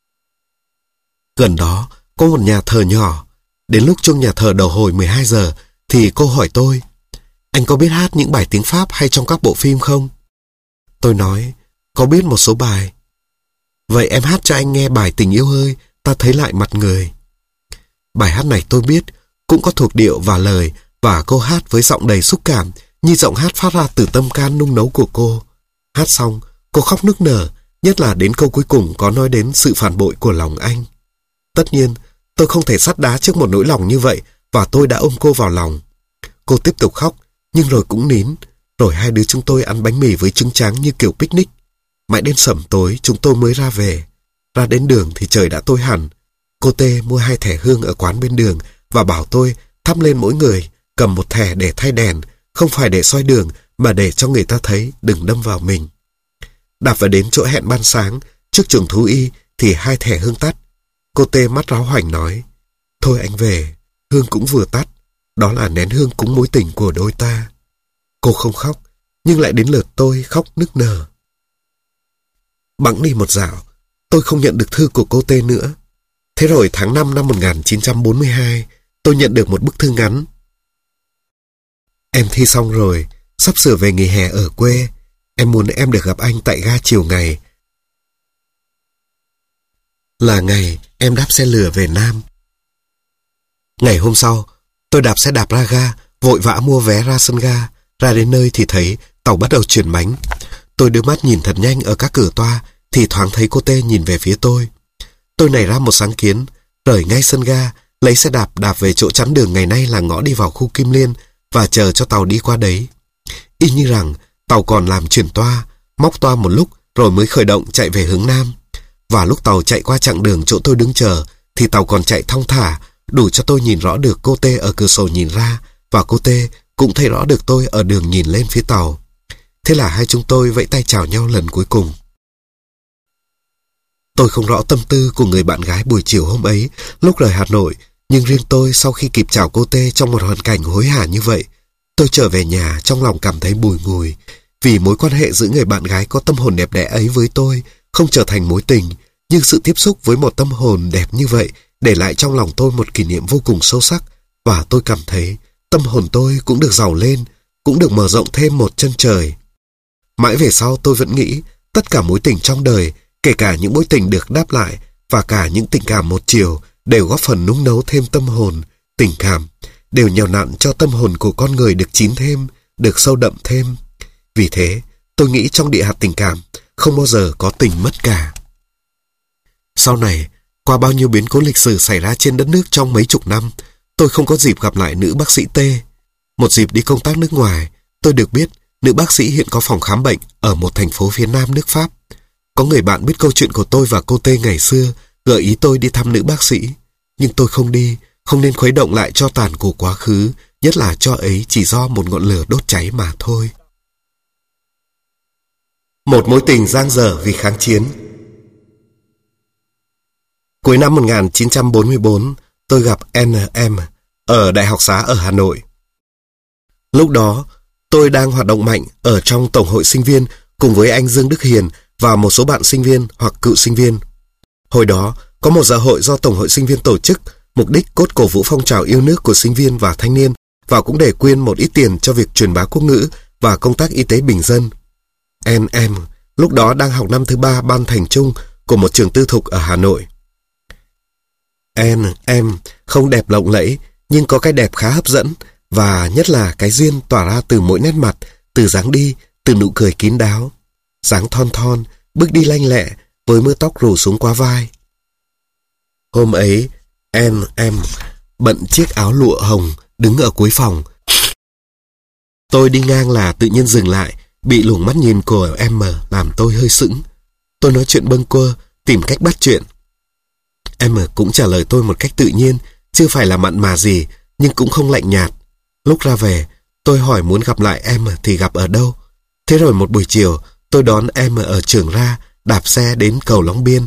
Gần đó có một nhà thờ nhỏ. Đến lúc chuông nhà thờ đầu hồi 12 giờ thì cô hỏi tôi: anh có biết hát những bài tiếng Pháp hay trong các bộ phim không? Tôi nói: có biết một số bài. Vậy em hát cho anh nghe bài Tình Yêu Ơi, ta thấy lại mặt người. Bài hát này tôi biết, cũng có thuộc điệu và lời, và cô hát với giọng đầy xúc cảm, như giọng hát phát ra từ tâm can nung nấu của cô. Hát xong, cô khóc nức nở, nhất là đến câu cuối cùng có nói đến sự phản bội của lòng anh. Tất nhiên, tôi không thể sắt đá trước một nỗi lòng như vậy, và tôi đã ôm cô vào lòng. Cô tiếp tục khóc, nhưng rồi cũng nín. Rồi hai đứa chúng tôi ăn bánh mì với trứng tráng như kiểu picnic. Mãi đến sẩm tối chúng tôi mới ra về. Ra đến đường thì trời đã tối hẳn. Cô T mua 2 thẻ hương ở quán bên đường và bảo tôi thắp lên mỗi người, cầm một thẻ để thay đèn, không phải để soi đường mà để cho người ta thấy đừng đâm vào mình. Đạp vào đến chỗ hẹn ban sáng trước trường thú y thì 2 thẻ hương tắt. Cô T mắt ráo hoảnh nói: thôi anh về, hương cũng vừa tắt, đó là nén hương cúng mối tình của đôi ta. Cô không khóc, nhưng lại đến lượt tôi khóc nức nở. Bẵng đi một dạo, tôi không nhận được thư của cô T nữa. Thế rồi tháng 5 năm 1942, tôi nhận được một bức thư ngắn: em thi xong rồi, sắp sửa về nghỉ hè ở quê. Em muốn em được gặp anh tại ga chiều ngày, là ngày em đáp xe lửa về Nam. Ngày hôm sau, tôi đạp xe đạp ra ga, vội vã mua vé ra sân ga. Ra đến nơi thì thấy tàu bắt đầu chuyển bánh. Tôi đưa mắt nhìn thật nhanh ở các cửa toa, thì thoáng thấy cô T nhìn về phía tôi. Tôi nảy ra một sáng kiến, rời ngay sân ga, lấy xe đạp đạp về chỗ chắn đường ngày nay là ngõ đi vào khu Kim Liên và chờ cho tàu đi qua đấy. Y như rằng tàu còn làm chuyển toa, móc toa một lúc rồi mới khởi động chạy về hướng Nam. Và lúc tàu chạy qua chặng đường chỗ tôi đứng chờ thì tàu còn chạy thong thả, đủ cho tôi nhìn rõ được cô Tê ở cửa sổ nhìn ra, và cô Tê cũng thấy rõ được tôi ở đường nhìn lên phía tàu. Thế là hai chúng tôi vẫy tay chào nhau lần cuối cùng. Tôi không rõ tâm tư của người bạn gái buổi chiều hôm ấy lúc rời Hà Nội, nhưng riêng tôi sau khi kịp chào cô Tê trong một hoàn cảnh hối hả như vậy, tôi trở về nhà trong lòng cảm thấy bùi ngùi, vì mối quan hệ giữa người bạn gái có tâm hồn đẹp đẽ ấy với tôi không trở thành mối tình, nhưng sự tiếp xúc với một tâm hồn đẹp như vậy để lại trong lòng tôi một kỷ niệm vô cùng sâu sắc, và tôi cảm thấy tâm hồn tôi cũng được giàu lên, cũng được mở rộng thêm một chân trời. Mãi về sau tôi vẫn nghĩ tất cả mối tình trong đời, kể cả những mối tình được đáp lại và cả những tình cảm một chiều, đều góp phần nung nấu thêm tâm hồn, tình cảm, đều nhào nặn cho tâm hồn của con người được chín thêm, được sâu đậm thêm. Vì thế, tôi nghĩ trong địa hạt tình cảm không bao giờ có tình mất cả. Sau này, qua bao nhiêu biến cố lịch sử xảy ra trên đất nước trong mấy chục năm, tôi không có dịp gặp lại nữ bác sĩ T. Một dịp đi công tác nước ngoài, tôi được biết nữ bác sĩ hiện có phòng khám bệnh ở một thành phố phía nam nước Pháp. Có người bạn biết câu chuyện của tôi và cô T ngày xưa, gợi ý tôi đi thăm nữ bác sĩ. Nhưng tôi không đi, không nên khuấy động lại tro tàn của quá khứ, nhất là tro ấy chỉ do một ngọn lửa đốt cháy mà thôi. Một mối tình dang dở vì kháng chiến. Cuối năm 1944, tôi gặp N.M. ở Đại học Xá ở Hà Nội. Lúc đó, tôi đang hoạt động mạnh ở trong Tổng hội sinh viên cùng với anh Dương Đức Hiền và một số bạn sinh viên hoặc cựu sinh viên. Hồi đó, có một dạ hội do Tổng hội sinh viên tổ chức, mục đích cốt cổ vũ phong trào yêu nước của sinh viên và thanh niên, và cũng để quyên một ít tiền cho việc truyền bá quốc ngữ và công tác y tế bình dân. N.M. lúc đó đang học năm thứ 3 ban thành trung của một trường tư thục ở Hà Nội. N.M. không đẹp lộng lẫy, nhưng có cái đẹp khá hấp dẫn, và nhất là cái duyên tỏa ra từ mỗi nét mặt, từ dáng đi, từ nụ cười kín đáo. Dáng thon thon, bước đi lanh lẹ, với mưa tóc rủ xuống qua vai. Hôm ấy, N.M. bận chiếc áo lụa hồng, đứng ở cuối phòng. Tôi đi ngang là tự nhiên dừng lại, bị luồng mắt nhìn của M làm tôi hơi sững. Tôi nói chuyện bâng quơ, tìm cách bắt chuyện. M cũng trả lời tôi một cách tự nhiên, chưa phải là mặn mà gì, nhưng cũng không lạnh nhạt. Lúc ra về, tôi hỏi muốn gặp lại M thì gặp ở đâu. Thế rồi một buổi chiều, tôi đón M ở trường ra, đạp xe đến cầu Long Biên.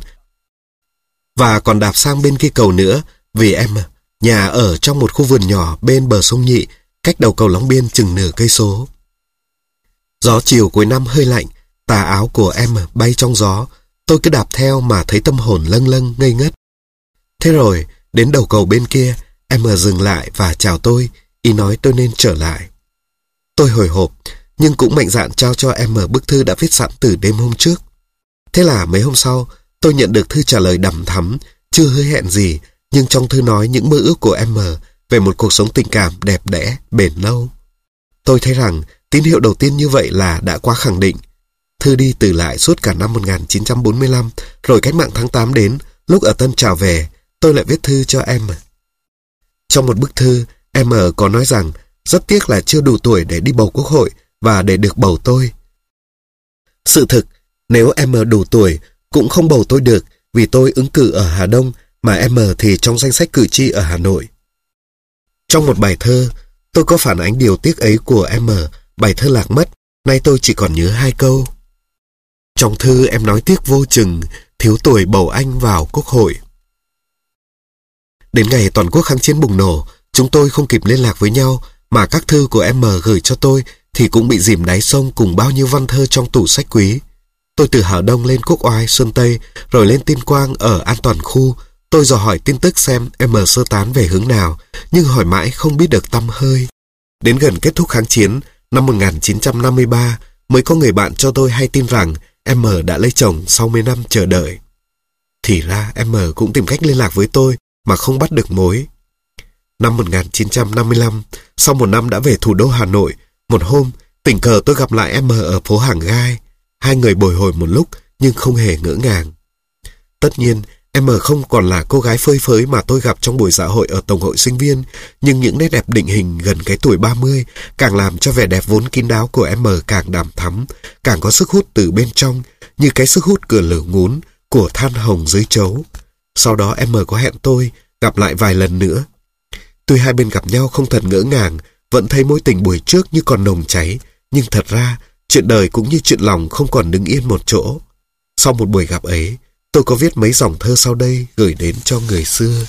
Và còn đạp sang bên kia cầu nữa, vì M nhà ở trong một khu vườn nhỏ bên bờ sông Nhị, cách đầu cầu Long Biên chừng nửa cây số. Gió chiều cuối năm hơi lạnh, tà áo của M bay trong gió. Tôi cứ đạp theo mà thấy tâm hồn lâng lâng ngây ngất. Thế rồi, đến đầu cầu bên kia, M dừng lại và chào tôi, ý nói tôi nên trở lại. Tôi hồi hộp, nhưng cũng mạnh dạn trao cho M bức thư đã viết sẵn từ đêm hôm trước. Thế là mấy hôm sau, tôi nhận được thư trả lời đằm thắm, chưa hứa hẹn gì, nhưng trong thư nói những mơ ước của M về một cuộc sống tình cảm đẹp đẽ, bền lâu. Tôi thấy rằng tín hiệu đầu tiên như vậy là đã quá khẳng định. Thư đi từ lại suốt cả năm 1945, rồi cách mạng tháng 8 đến, lúc ở Tân Trào về, tôi lại viết thư cho M. Trong một bức thư, M có nói rằng rất tiếc là chưa đủ tuổi để đi bầu Quốc hội và để được bầu tôi. Sự thực, nếu M đủ tuổi, cũng không bầu tôi được vì tôi ứng cử ở Hà Đông, mà M thì trong danh sách cử tri ở Hà Nội. Trong một bài thơ, tôi có phản ánh điều tiếc ấy của M, bài thơ lạc mất, nay tôi chỉ còn nhớ 2 câu. Trong thư em nói tiếc vô chừng, thiếu tuổi bầu anh vào Quốc hội. Đến ngày toàn quốc kháng chiến bùng nổ, chúng tôi không kịp liên lạc với nhau, mà các thư của M gửi cho tôi thì cũng bị dìm đáy sông cùng bao nhiêu văn thơ trong tủ sách quý. Tôi từ Hà Đông lên Quốc Oai, Xuân Tây, rồi lên Tiên Quang ở An Toàn Khu. Tôi dò hỏi tin tức xem M sơ tán về hướng nào, nhưng hỏi mãi không biết được tăm hơi. Đến gần kết thúc kháng chiến, năm 1953, mới có người bạn cho tôi hay tin rằng M đã lấy chồng sau mấy năm chờ đợi. Thì ra M cũng tìm cách liên lạc với tôi mà không bắt được mối. Năm 1955, sau một năm đã về thủ đô Hà Nội, một hôm, tình cờ tôi gặp lại M ở phố Hàng Gai. Hai người bồi hồi một lúc nhưng không hề ngỡ ngàng. Tất nhiên, M không còn là cô gái phơi phới mà tôi gặp trong buổi dạ hội ở tổng hội sinh viên, nhưng những nét đẹp định hình gần cái tuổi 30 càng làm cho vẻ đẹp vốn kín đáo của M càng đằm thắm, càng có sức hút từ bên trong, như cái sức hút cửa lửa ngún của than hồng dưới chấu. Sau đó M có hẹn tôi gặp lại vài lần nữa. Tuy hai bên gặp nhau không thật ngỡ ngàng, vẫn thấy mối tình buổi trước như còn nồng cháy, nhưng thật ra chuyện đời cũng như chuyện lòng không còn đứng yên một chỗ. Sau một buổi gặp ấy, tôi có viết mấy dòng thơ sau đây gửi đến cho người xưa.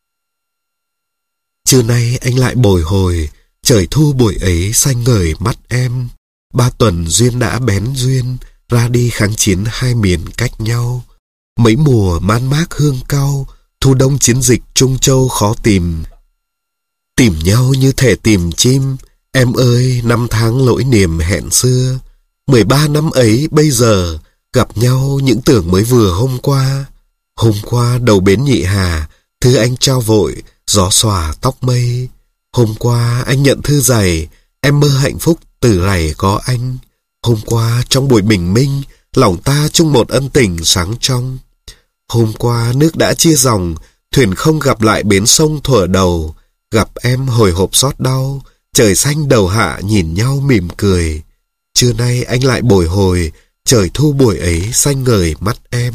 Trưa nay anh lại bồi hồi, trời thu buổi ấy xanh ngời mắt em. 3 tuần duyên đã bén duyên, ra đi kháng chiến hai miền cách nhau. Mấy mùa man mác hương cau, thu đông chiến dịch Trung Châu khó tìm. Tìm nhau như thể tìm chim, em ơi năm tháng lỗi niềm hẹn xưa. 13 năm ấy bây giờ, gặp nhau những tưởng mới vừa hôm qua. Hôm qua đầu bến Nhị Hà, thư anh trao vội, gió xòa tóc mây. Hôm qua anh nhận thư dày, em mơ hạnh phúc từ rày có anh. Hôm qua trong buổi bình minh, lòng ta chung một ân tình sáng trong. Hôm qua nước đã chia dòng, thuyền không gặp lại bến sông thuở đầu. Gặp em hồi hộp xót đau, trời xanh đầu hạ nhìn nhau mỉm cười. Trưa nay anh lại bồi hồi, trời thu buổi ấy xanh ngời mắt em.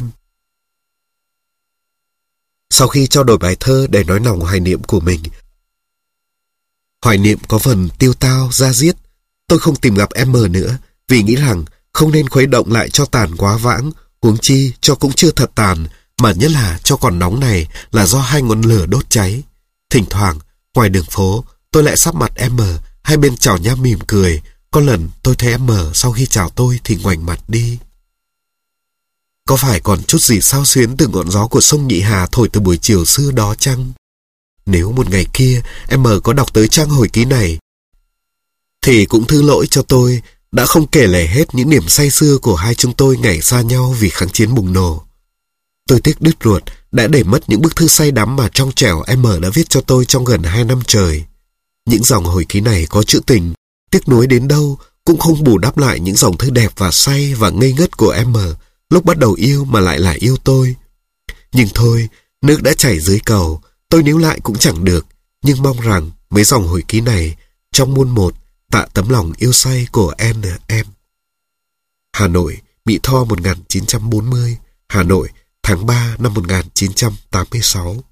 Sau khi trao đổi bài thơ để nói lòng hoài niệm của mình, hoài niệm có phần tiêu tao, da diết, tôi không tìm gặp M nữa, vì nghĩ rằng không nên khuấy động lại cho tàn quá vãng, huống chi cho cũng chưa thật tàn, mà nhất là cho còn nóng này là do hai ngọn lửa đốt cháy. Thỉnh thoảng, ngoài đường phố, tôi lại sắp mặt M, hai bên chào nhau mỉm cười. Có lần tôi thấy M sau khi chào tôi thì ngoảnh mặt đi. Có phải còn chút gì xao xuyến từ ngọn gió của sông Nhị Hà thổi từ buổi chiều xưa đó chăng? Nếu một ngày kia M có đọc tới trang hồi ký này, thì cũng thứ lỗi cho tôi đã không kể lể hết những niềm say sưa của hai chúng tôi ngày xa nhau vì kháng chiến bùng nổ. Tôi tiếc đứt ruột đã để mất những bức thư say đắm mà trong trẻo M đã viết cho tôi trong gần 2 năm trời. Những dòng hồi ký này có trữ tình, tiếc nuối đến đâu cũng không bù đắp lại những dòng thư đẹp và say và ngây ngất của M lúc bắt đầu yêu mà lại là yêu tôi. Nhưng thôi, nước đã chảy dưới cầu, tôi níu lại cũng chẳng được, nhưng mong rằng mấy dòng hồi ký này trong muôn một tạ tấm lòng yêu say của em. Hà Nội, Mỹ Tho 1940, Hà Nội, tháng 3 năm 1986.